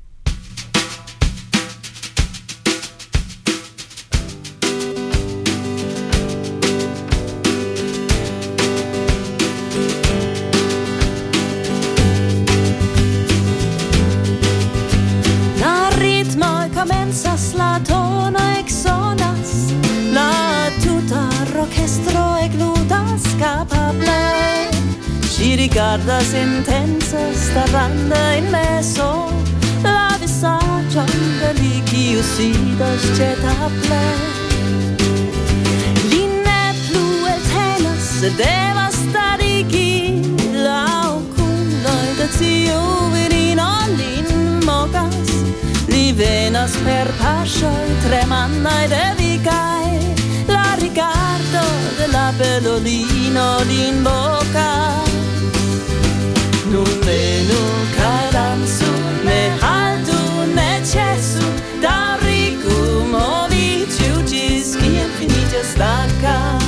Comenzas la tono exonas, la tuta orchestro egludas capable. Si rigardas intensa staranda in meso, la visaggio de li qui usidas cetable. Linne plu eltenas devastarigi, la oculoi de tiu virino lin mogas. Li venas per pascioi tremannai de vicai, la rigardo de la bellolino l'invoca. Nun venu cae dansu, ne haltu ne cesu, daŭrigu moviĝu ĝis kiam finiĝas la ka.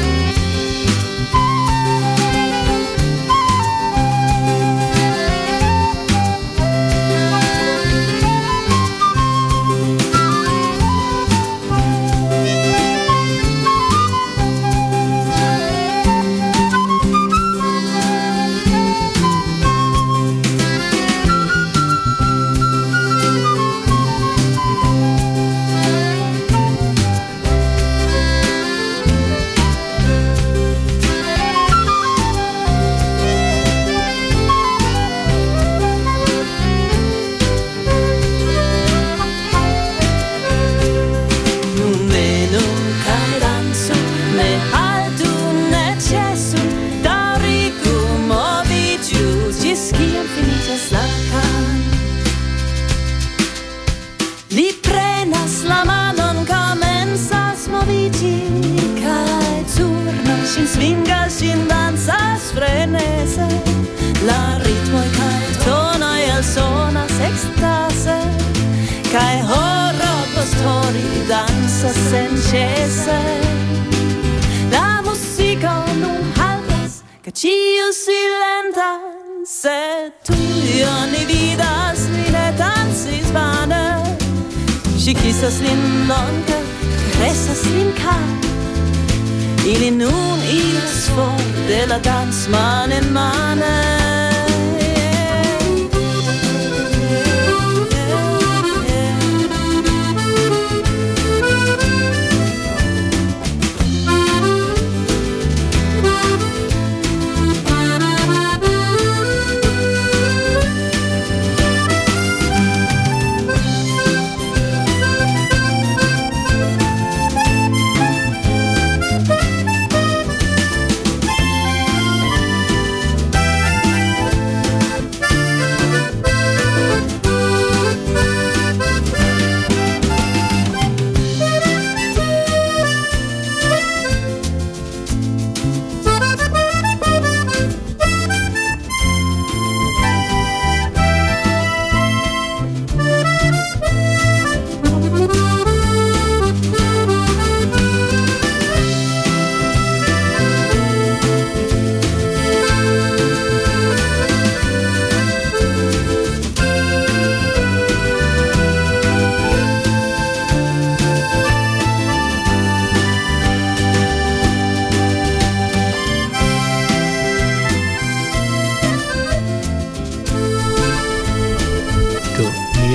La ritmoi cae tonoi elsonas extase, cae horo post hori dansas sencese. La musico nun haltas, ca ciu silentas, sed tuio ni vidas, li ne dansis vane. Si kisas lin longe, caresas lin cae, ili nun iras for de la dans man in mane.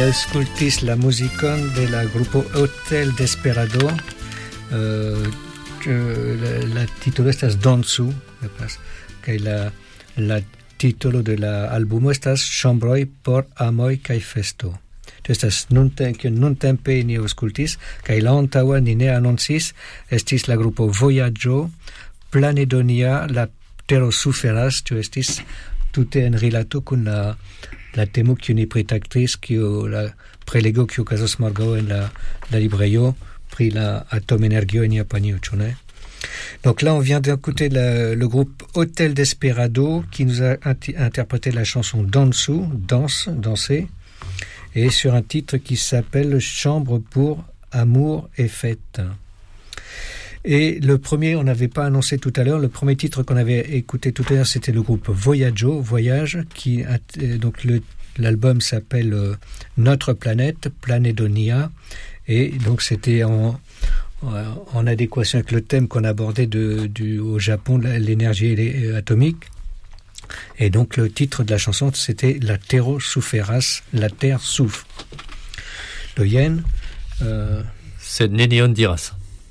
Auscultis la musicon de la grupo Hotel Desperado. Uh, la, la titolo estas Dansu, kaj la, la titolo de la albumo estas Chambroj por amoj kaj festo. Estas nuntempe, nuntempe ni aŭskultis, kaj la antaŭa ni ne anoncis, estis la grupo Vojaĝo, Planedonia, la tero suferas, tio estis tute en rilato kun la la temo kiu ni pritaktis, kiu la prelego kiu okazos morgaŭ en la, la librejo pri la atomenergio en Japanio, ĉu ne? Donc là, on vient d'écouter le, le groupe Hotel Desperado qui nous a int- interprété la chanson Dansu, danse, danser, et sur un titre qui s'appelle Chambre pour amour et fête. Et le premier, on n'avait pas annoncé tout à l'heure, le premier titre qu'on avait écouté tout à l'heure, c'était le groupe Voyaggio, Voyage, qui donc le, l'album s'appelle euh, Notre planète, Planedonia, et donc c'était en, en adéquation avec le thème qu'on abordait de, du, au Japon, l'énergie atomique. Et donc le titre de la chanson, c'était La Terre souffras, la terre souffre. Le yen, euh... c'est Nenion diras.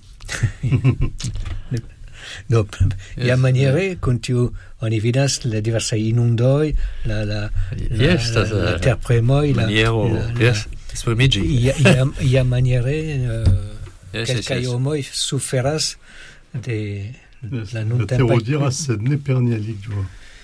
No, ja maniere kun tiu oni vidas la diversaj inundoj, la la la, yes, la, la, la terpremoj, la maniero, yes, esprimiĝi. Ja ja, ja maniere uh, yes, kelkaj yes, yes. homoj suferas de yes, la nuntempa. La terodiras sed ne per nia lingvo.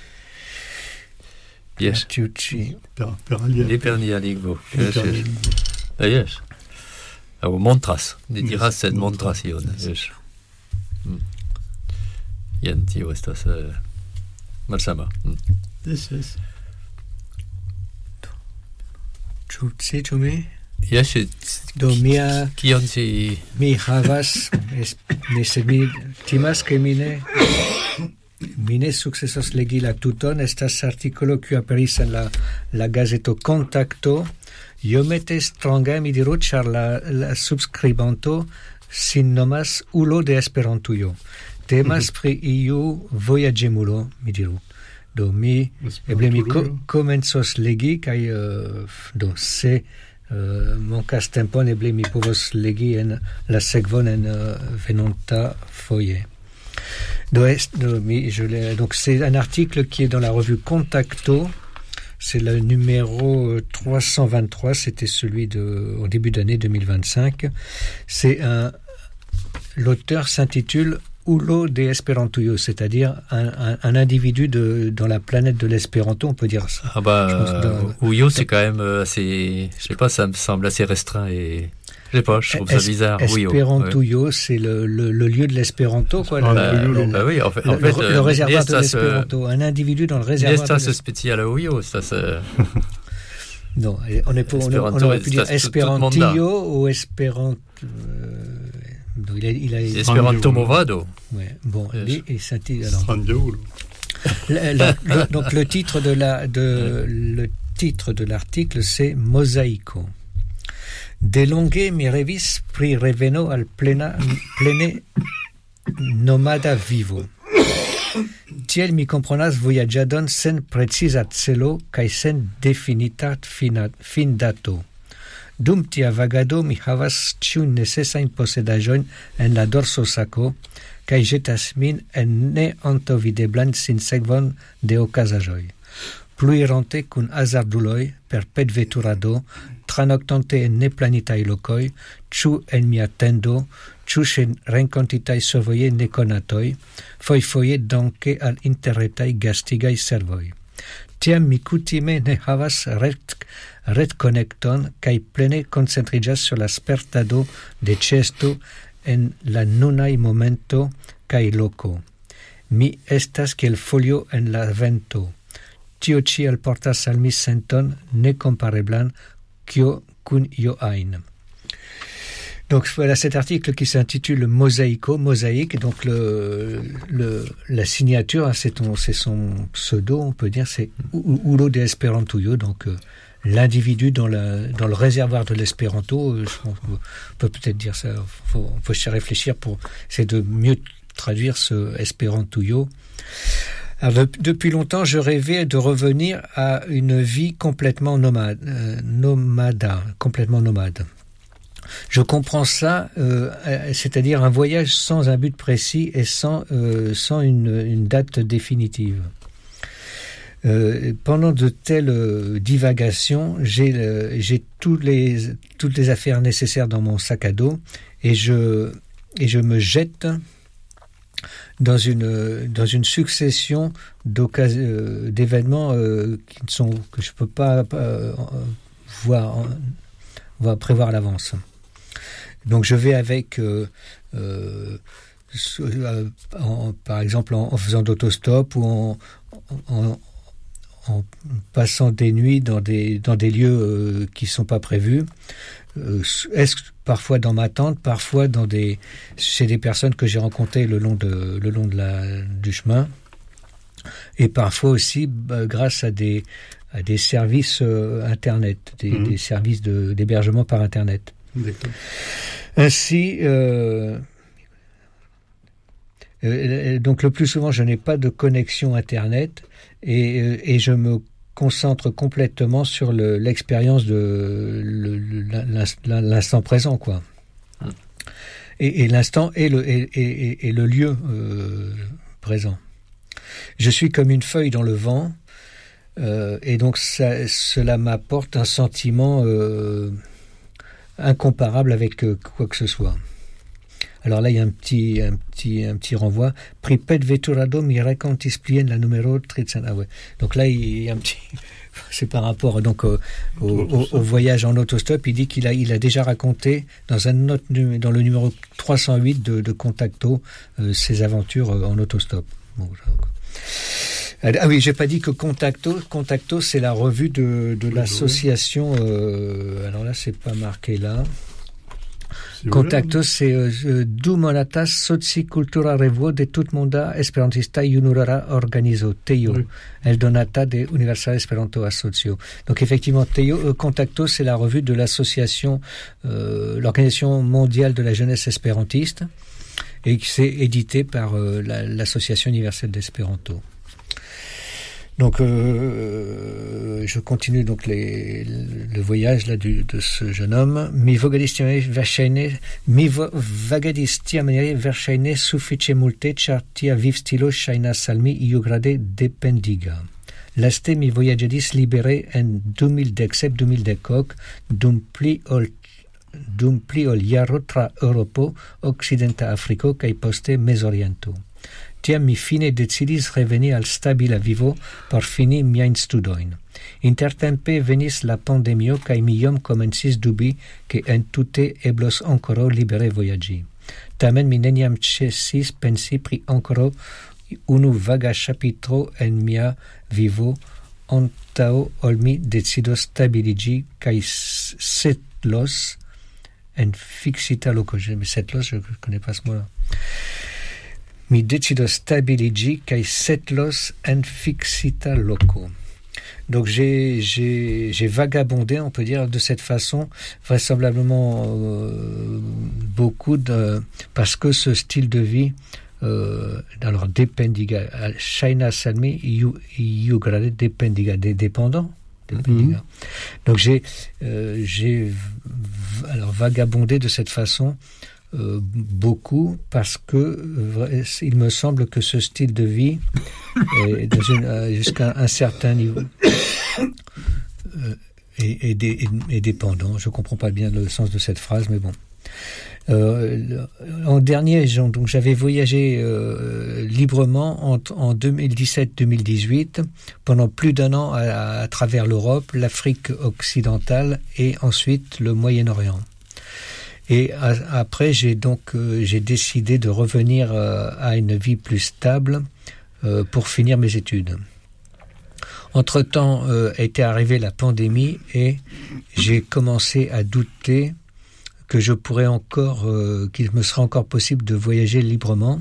Yes. Tiu ĉi per per alia. Ne per nia lingvo. Yes, yes. Ah, yes. Au montras, ne diras sed montras ion. Yes. Mm. Jen tio estas uh, malsama. Mm. Yes, yes. Ĉu ci, ĉu mi? Yes, do mia kion ci mi havas es, ne se mi timas ke mi ne mi ne sukcesos legi la tuton. Estas artikolo kiu aperis en la la gazeto Kontakto. Iomete stranga, mi diru, ĉar la, la subskribanto sin nomas Ulo de Esperantujo. Temas pri iu vojaĝemulo, mi diru. Do mi eble mi ko- komencos legi kaj uh, do se uh, mankas tempon, eble mi povos legi en la sekvon en uh, venonta foje. Do, est, do mi, je l'ai, donc c'est un article qui est dans la revue Contacto. C'est le numéro trois cent vingt-trois, c'était celui de, au début d'année deux mille vingt-cinq. C'est un, l'auteur s'intitule Ulo de Esperantujo, c'est-à-dire un, un, un individu de, dans la planète de l'espéranto, on peut dire ça. Ah bah, dans, Uyo, c'est quand même assez, je sais pas, ça me semble assez restreint et, je sais pas, je trouve es, ça bizarre. Esperantujo, ouais. C'est le, le, le lieu de l'espéranto, quoi. Ah, le, bah, le, bah oui, en fait, en le, fait, le, le réservoir de l'espéranto, un individu dans le réservoir de l'espéranto. C'est spécial à Uyo, ça, c'est... Non, on, est pour, on, on aurait pu dire Esperantillo ou Esperanto... Euh, donc il a, il a, Esperanto Movado. Ouais, bon, yes. Et ça, alors, le, le, le, donc le titre de la, de, le titre de l'article, c'est Mosaico. De longe mi revis pri reveno al plena, plene nomada vivo. Tiel mi comprenas vojaĝadon sen preciza celo kaj sen definita fin dato. Dum tia vagado mi havas ĉiujn necesajn posedaĵojn en la dorsosako kaj ĵetas min en neantaŭvideblan sinsekvon de okazaĵoj. Pluirante kun hazarduloj per petveturado, tranoctante en neplanitaj lokoj, ĉu en mia tendo, ĉu ĉe renkontitaj survoje nekonatoj, fojfoje danke al interretaj gastigaj servoj. Tiam mi kutime ne havas ret, retkonekton kaj plene koncentriĝas sur la spertado de ĉeesto en la nunaj momento kaj loko. Mi estas kiel folio en la vento. Tio ĉi alportas al mi senton nekompareblan kio kun io ajn. Donc voilà cet article qui s'intitule Mosaico, mosaïque, donc le, le, la signature, c'est, ton, c'est son pseudo, on peut dire, c'est Ulo de Esperantujo, donc euh, l'individu dans, la, dans le réservoir de l'espéranto, euh, je pense, on peut peut-être dire ça, faut, on peut se réfléchir pour essayer de mieux traduire ce Esperantujo. Alors, depuis longtemps, je rêvais de revenir à une vie complètement nomade, euh, nomada, complètement nomade. Je comprends ça, euh, c'est-à-dire un voyage sans un but précis et sans, euh, sans une, une date définitive. Euh, pendant de telles euh, divagations, j'ai, euh, j'ai tous les, toutes les affaires nécessaires dans mon sac à dos et je, et je me jette dans une, dans une succession euh, d'événements euh, qui ne sont, que je ne peux pas euh, voir, voir, prévoir à l'avance. Donc je vais avec, euh, euh, en, par exemple, en, en faisant d'autostop ou en, en, en passant des nuits dans des, dans des lieux euh, qui ne sont pas prévus. Euh, est-ce parfois dans ma tente, parfois dans des, chez des personnes que j'ai rencontrées le long, de, le long de la, du chemin, et parfois aussi bah, grâce à des, à des services euh, Internet, des, mmh. des services de, d'hébergement par Internet. D'accord. Ainsi, euh, euh, donc le plus souvent, je n'ai pas de connexion Internet et, et je me concentre complètement sur le, l'expérience de le, l'instant, l'instant présent, quoi. Et, et l'instant et le, et, et, et le lieu euh, présent. Je suis comme une feuille dans le vent, euh, et donc ça, cela m'apporte un sentiment euh, incomparable avec euh, quoi que ce soit. Alors là, il y a un petit, un petit, un petit renvoi. Pripet veturado mi racontis plien la numéro treize. Ah ouais. Donc là, il y a un petit. C'est par rapport donc au, au, au, au voyage en autostop. Il dit qu'il a, il a déjà raconté dans un autre, dans le numéro trois cent huit de, de Contacto euh, ses aventures en autostop. Bon, ah oui, j'ai pas dit que Contacto, Contacto, c'est la revue de, de l'association. Euh, alors là, c'est pas marqué là. Contacto, c'est euh, Du Monatas Soci Cultura Revuo de Tout Monda Esperantista Junurara Organizo, Teio, oui. El Donata de Universal Esperanto Asocio. Donc effectivement, Teio, euh, Contacto, c'est la revue de l'association, euh, l'Organisation mondiale de la jeunesse espérantiste, et qui s'est édité par euh, la, l'Association universelle d'Espéranto. Donc, euh, je continue donc les, le voyage là du, de ce jeune homme. Mi vagadistiamane verŝajne, mi vagadistiamane verŝajne sufiĉe multe, ĉar tia vivstilo ŝajnas al mi iugrade dependiga. Laste mi vojaĝadis libere en du mil dek sep du mil dek ok, dum pli ol dum pli ol jaro tra Eŭropo, okcidenta Afriko kaj poste Mezoriento. Tiam mi fine decidis reveni al stabila vivo por fini miajn studojn. Intertempe venis la pandemio kaj mi iom komencis dubi ke entute eblos ankoraŭ libere vojaĝi. Tamen mi neniam ĉesis pensi pri ankoraŭ unu vaga ĉapitro en mia vivo antaŭ ol mi decidos stabiliĝi kaj setlos en fixita loko. Setlos, je ne connais pas ce mot-là. Mi decido stabiligi kaj setlos en fixita loco. Donc j'ai, j'ai, j'ai vagabondé, on peut dire, de cette façon, vraisemblablement euh, beaucoup, de, parce que ce style de vie, euh, alors dependiga, Shaina Salmi, iugrade dependiga, des dépendants. Mmh. Donc j'ai, euh, j'ai alors vagabondé de cette façon. Euh, beaucoup parce que euh, il me semble que ce style de vie est dans une, euh, jusqu'à un certain niveau euh, est, est, est, est dépendant. Je comprends pas bien le sens de cette phrase, mais bon. Euh, en dernier, donc j'avais voyagé euh, librement en, en deux mille dix-sept deux mille dix-huit pendant plus d'un an à, à travers l'Europe, l'Afrique occidentale et ensuite le Moyen-Orient. Et à, après, j'ai donc euh, j'ai décidé de revenir euh, à une vie plus stable euh, pour finir mes études. Entre-temps, euh, était arrivée la pandémie et j'ai commencé à douter que je pourrais encore, euh, qu'il me serait encore possible de voyager librement.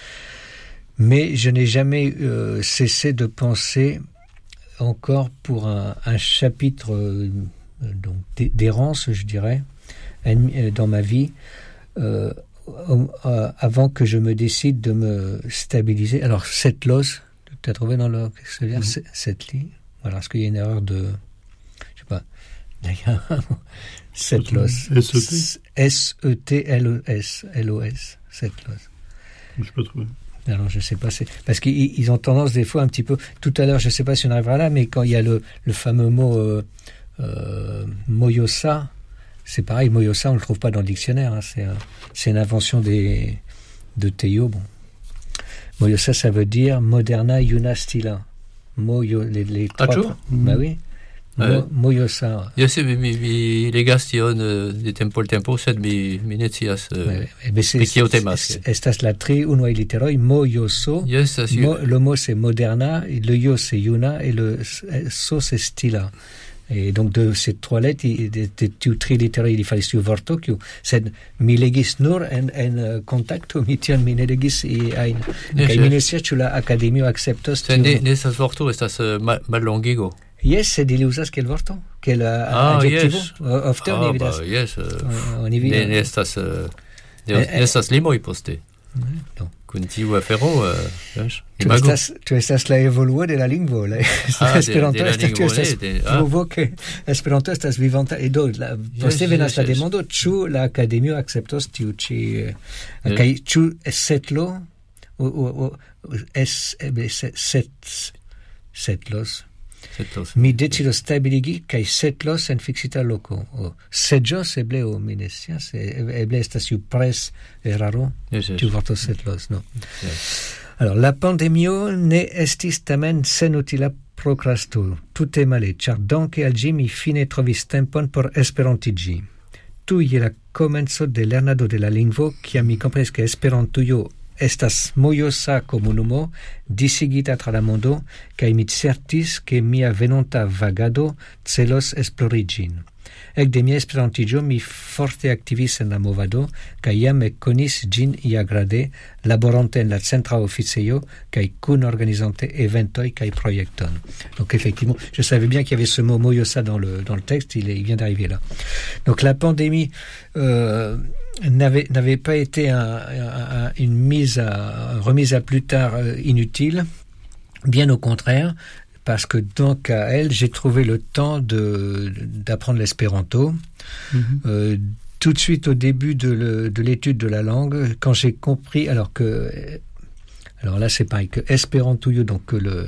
Mais je n'ai jamais euh, cessé de penser encore pour un, un chapitre euh, donc d'errance, je dirais, dans ma vie, euh, euh, avant que je me décide de me stabiliser. Alors, setlos, Tu as trouvé dans le questionnaire mm-hmm. cette ligne. Voilà, est-ce qu'il y a une erreur de... Je sais pas. Setlos. S E T L O S. L O S. Setlos. Je ne sais pas trouvé. Alors, je sais pas, c'est parce qu'ils ils ont tendance des fois un petit peu. Tout à l'heure, je sais pas si on arrivera là, mais quand il y a le, le fameux mot euh, euh, Moyosa, c'est pareil. Moyosa, on le trouve pas dans le dictionnaire. Hein, c'est, euh, c'est une invention des de Théo. Bon, Moyosa, ça veut dire Moderna Yuna Stila. Moyo, les, les trois. Ah, pr- bah oui. Mo, Moyosa. Ja, se mi mi legastion de tempo al tempo sed mi mi necias spécio temas. Estas la tri uno literoi Moyoso. Yes, Mo, le mot c'est Moderna, le yo c'est Yuna et le so c'est Stila. Et donc de ces trois lettres, de tiu tri literoi il fallait su vorto kiu sed mi legis nur en en contacto mi tion mi ne legis i ein. Kaj mi ne scias ĉu la akademio akceptos. Ne ne estas vorto estas mallongigo. Yes, sed ili uzas kiel vorto, kiel uh, ah, adjektivo. Yes. Ofte ah, oni vidas. Ba, yes, uh, oni vidas. Ne, ne estas uh, ne, ne estas limoj poste. No. Kun tiu afero, uh, tu estas tu estas la evoluo de la lingvo, la ah, Esperanto de, de la estas lingvo, estas de, ah. provo ke Esperanto estas vivanta e do la poste yes, venas yes, la yes. demando ĉu la akademio akceptos tiu ĉi uh, kaj ĉu setlo o o es set setlos Setlos. Mi decidos stabiligi kaj setlos en fixita loko. O seĝos eble o mi ne scias, eble estas iu pres eraro. Yes, yes. Tiu vorto setlos, no. Yes. Alors, la pandemio ne estis tamen senutila prokrasto. Tute male, ĉar danke al ĝi mi fine trovis tempon por esperantiĝi. Tuj je la komenco de lernado de la lingvo, kiam mi komprenis ke Esperantujo estas mojosa komunumo disigita tra la mondo, kaj mi certis ke mia venonta vagado celos esplori ĝin. Ekde mia esperantiĝo mi forte aktivis en la movado, kaj jam ekkonis ĝin iagrade, laborante en la centra oficejo kaj kunorganizante eventoj kaj projekton. Donc effectivement, je savais bien qu'il y avait ce mot mojosa dans le dans le texte, il, est, il vient d'arriver là. Donc la pandémie euh, n'avait n'avait pas été un, un, une mise à remise à plus tard euh, inutile, bien au contraire, parce que donc à elle j'ai trouvé le temps de d'apprendre l'espéranto. Mm-hmm. Euh, tout de suite au début de, le, de l'étude de la langue, quand j'ai compris, alors que alors là c'est pareil que espérantujo, donc que le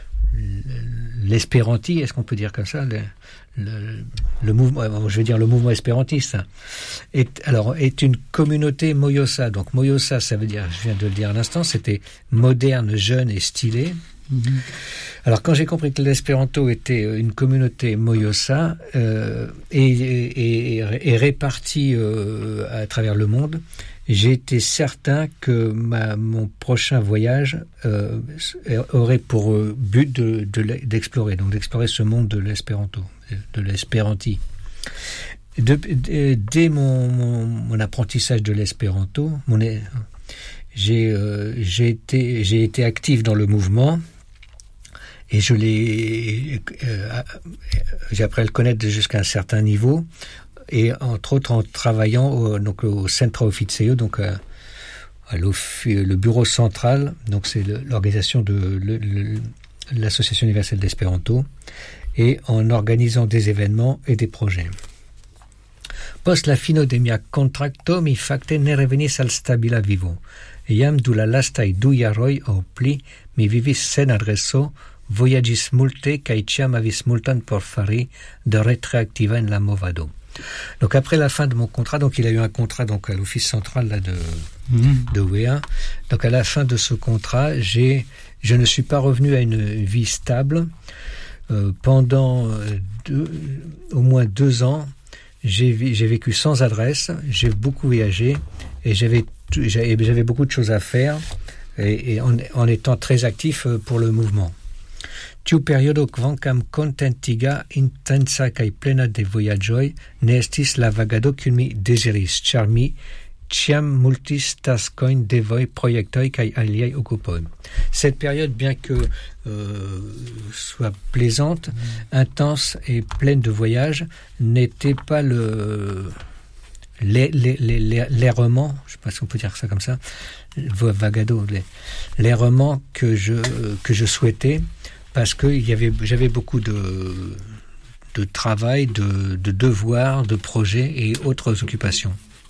l'espéranti, est-ce qu'on peut dire comme ça, le, le, le mouvement, je veux dire le mouvement espérantiste, est, alors, est une communauté mojosa. Donc mojosa, ça veut dire, je viens de le dire à l'instant, c'était moderne, jeune et stylé. Mm-hmm. Alors quand j'ai compris que l'espéranto était une communauté mojosa euh, et, et, et, et répartie euh, à travers le monde, j'ai été certain que ma, mon prochain voyage euh, aurait pour but de, de, d'explorer, donc d'explorer ce monde de l'espéranto, de l'espéranti. De, de, dès mon, mon, mon apprentissage de l'espéranto, mon, j'ai, euh, j'ai, été, j'ai été actif dans le mouvement et je l'ai, euh, j'ai appris à le connaître jusqu'à un certain niveau. Et entre autres en travaillant au, donc au Centro Officio, donc à, à le bureau central, donc c'est le, l'organisation de le, le, l'Association universelle d'Espéranto, et en organisant des événements et des projets. Post la fino de mia contracto mi fakte ne revenis al stabila vivo. Iam du la lastaj du jaroj aŭ pli mi vivis sen adreso, vojaĝis multe kaj ĉiam havis multan por fari de re aktiva en la movado. Donc après la fin de mon contrat, donc il a eu un contrat donc à l'office central là de mmh. de U E A. Donc à la fin de ce contrat, j'ai je ne suis pas revenu à une, une vie stable euh, pendant deux, au moins deux ans. J'ai j'ai vécu sans adresse, j'ai beaucoup voyagé et j'avais j'avais, j'avais beaucoup de choses à faire et, et en, en étant très actif pour le mouvement. Tiu periodo kvankam kontentiga, intensa kaj plena de vojaĝoj, ne estis la vagado kiun mi deziris, ĉar mi ĉiam multis taskojn, devoj, projektoj kaj aliaj okupoj. Cette période, bien que euh, soit plaisante, mmh. intense et pleine de voyages, n'était pas le les, les, les, les, l'errement, je ne sais pas si on peut dire ça comme ça, vagado, les, l'errement que je, que je souhaitais, parce que il y avait, j'avais beaucoup de, de travail, de, de devoirs, de projets et autres occupations.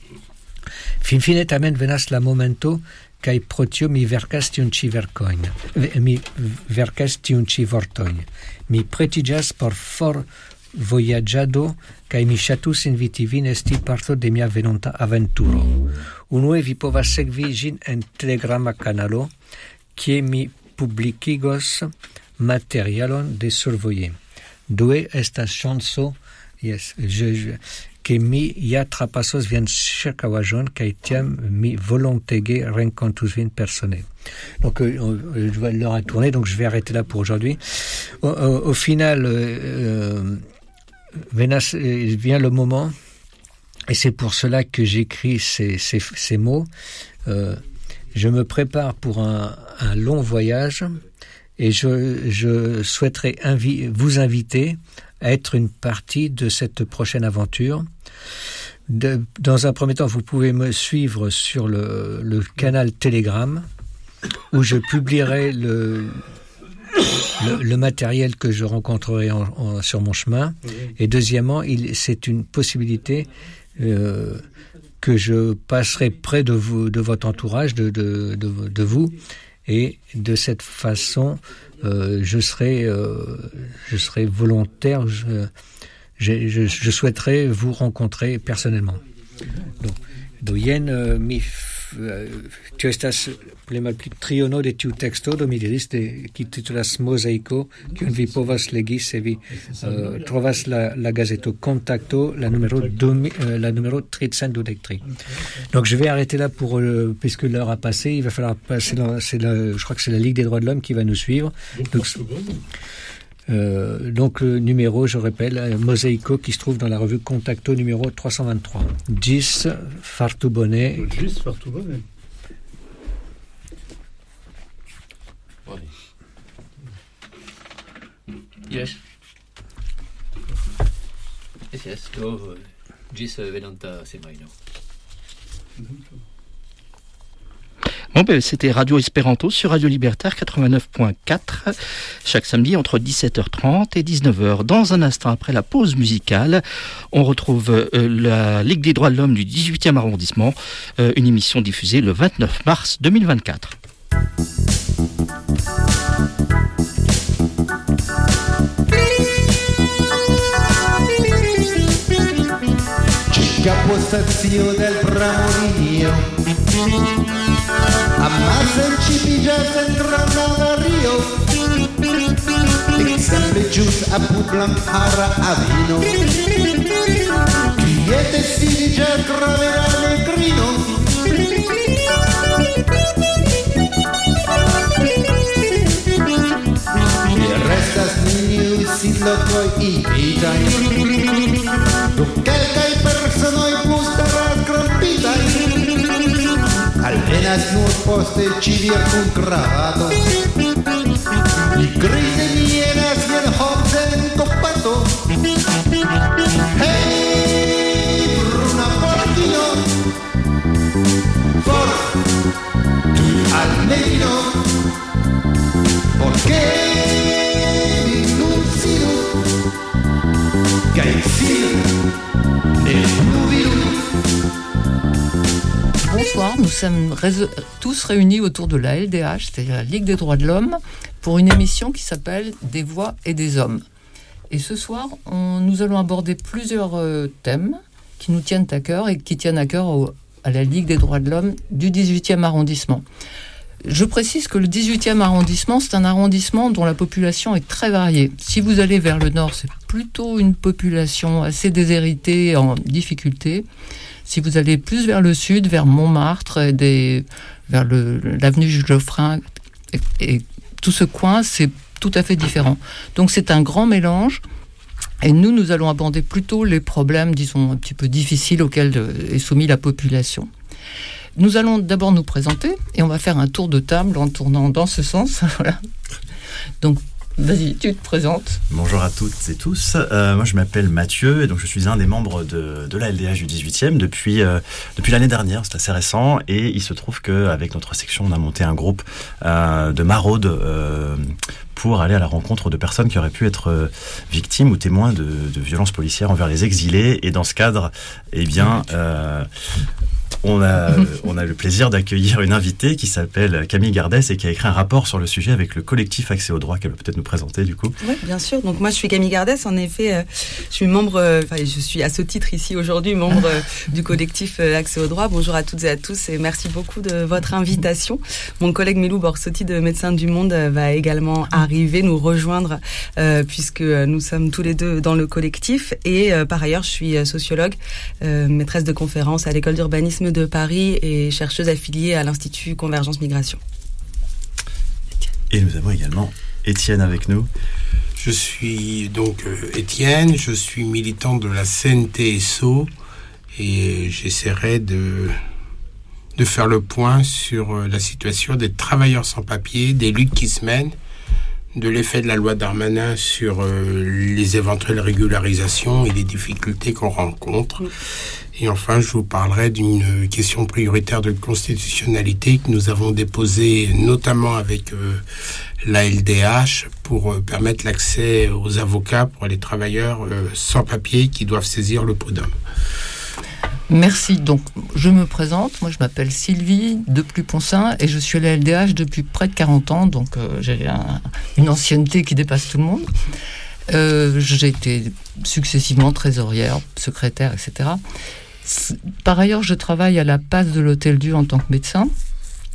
Fin fine tamen venas la momento kai protio mi verkas tiun ci vercoin, mi verkas tiun ci vortoin. Mi pretigas por for voyagiado kai mi ŝatus inviti vin esti parto de mia venonta aventuro. Unue vi povas sekvi ĝin en telegrama kanalo, kie mi publikigos materialon de survoje. Due estas ŝanco, yes, je, je che mi ja trapasos vian ĉirkaŭaĵon kaj tiam mi volontege renkontus vin persone. Donc euh, je vois l'heure à tourner, donc je vais arrêter là pour aujourd'hui. Au, au, au final, euh, venas, vient le moment, et c'est pour cela que j'écris ces, ces, ces mots. Euh, je me prépare pour un, un long voyage, et je, je souhaiterais invi- vous inviter à être une partie de cette prochaine aventure. De, dans un premier temps, vous pouvez me suivre sur le, le canal Telegram, où je publierai le, le, le matériel que je rencontrerai en, en, sur mon chemin. Et deuxièmement, il, c'est une possibilité euh, que je passerai près de vous, de votre entourage, de, de, de, de vous, et de cette façon, euh, je serai, euh, je serai volontaire. Je, je, je, je souhaiterais vous rencontrer personnellement. Donc, do jen uh, mi tio estas plej malpli triono de tiu teksto, do mi diris de kiu titulas Mozaiko, kiun vi povas legi se vi uh, trovas la, la gazeto Contacto, la numéro deux, uh, la numéro trois cent vingt-trois. Donc je vais arrêter là pour euh, puisque l'heure a passé, il va falloir passer dans, c'est la, je crois que c'est la Ligue des droits de l'homme qui va nous suivre. Donc, Euh, donc le numéro, je rappelle, euh, Mozaiko, qui se trouve dans la revue Contacto numéro trois cent vingt-trois. Gis fartu bone. Gis fartu bone. Yes. Yes, yes. Do gis venonta semajno. Bon, ben, c'était Radio Espéranto sur Radio Libertaire quatre-vingt-neuf point quatre, chaque samedi entre dix-sept heures trente et dix-neuf heures. Dans un instant, après la pause musicale, on retrouve euh, la Ligue des droits de l'homme du dix-huitième arrondissement, euh, une émission diffusée le vingt-neuf mars deux mille vingt-quatre. Capostazio del Bramorinio, ammazza il cipigiato entrando da Rio, e sempre giusto a Publam Ara Avino, Chiete si già graverà Negrino, e resta snigno si lo coi i pitai, Dukelkaj personoj pustarás krompitaj, alvenas nur poste ĉivir kun kravato, li grize mieras kiel homsen kompato. Hej, bruna porkino, for tuj al nevino, porque vi nun sidu kaj sidu. Bonsoir, nous sommes rés- tous réunis autour de la L D H, c'est-à-dire la Ligue des droits de l'homme, pour une émission qui s'appelle Des voix et des hommes. Et ce soir, on, nous allons aborder plusieurs euh, thèmes qui nous tiennent à cœur et qui tiennent à cœur au, à la Ligue des droits de l'homme du dix-huitième arrondissement. Je précise que le dix-huitième arrondissement, c'est un arrondissement dont la population est très variée. Si vous allez vers le nord, c'est plutôt une population assez déshéritée, en difficulté. Si vous allez plus vers le sud, vers Montmartre, et des, vers le, l'avenue Jules Geoffrin, et, et tout ce coin, c'est tout à fait différent. Donc c'est un grand mélange. Et nous, nous allons aborder plutôt les problèmes, disons, un petit peu difficiles auxquels est soumise la population. Nous allons d'abord nous présenter et on va faire un tour de table en tournant dans ce sens. Voilà. Donc, Vas-y, tu te présentes. Bonjour à toutes et tous. Euh, moi, je m'appelle Mathieu et donc je suis un des membres de, de la L D H du dix-huitième depuis, euh, depuis l'année dernière. C'est assez récent et il se trouve qu'avec notre section, on a monté un groupe euh, de maraude euh, pour aller à la rencontre de personnes qui auraient pu être euh, victimes ou témoins de, de violences policières envers les exilés. Et dans ce cadre, eh bien... Euh, On a, on a le plaisir d'accueillir une invitée qui s'appelle Camille Gardès et qui a écrit un rapport sur le sujet avec le collectif Accès au droit, qu'elle va peut-être nous présenter du coup. Oui, bien sûr. Donc moi je suis Camille Gardès, en effet euh, je suis membre, euh, enfin je suis à ce titre ici aujourd'hui membre euh, du collectif euh, Accès au droit. Bonjour à toutes et à tous et merci beaucoup de votre invitation. Mon collègue Milou Borsotti de Médecins du Monde euh, va également arriver, nous rejoindre euh, puisque nous sommes tous les deux dans le collectif et euh, par ailleurs je suis sociologue, euh, maîtresse de conférences à l'école d'urbanisme de Paris et chercheuse affiliée à l'Institut Convergence Migration. Et nous avons également Étienne avec nous. Je suis donc euh, Étienne, je suis militant de la C N T S O et j'essaierai de, de faire le point sur euh, la situation des travailleurs sans papier, des luttes qui se mènent, de l'effet de la loi Darmanin sur euh, les éventuelles régularisations et les difficultés qu'on rencontre. Et enfin, je vous parlerai d'une question prioritaire de constitutionnalité que nous avons déposée notamment avec euh, la L D H pour euh, permettre l'accès aux avocats pour les travailleurs euh, sans papier qui doivent saisir le prud'homme. Merci. Donc, je me présente. Moi, je m'appelle Sylvie de Pluponcin et je suis à la L D H depuis près de quarante ans. Donc, euh, j'ai un, une ancienneté qui dépasse tout le monde. Euh, j'ai été successivement trésorière, secrétaire, et cetera. Par ailleurs, je travaille à la Passe de l'Hôtel-Dieu en tant que médecin.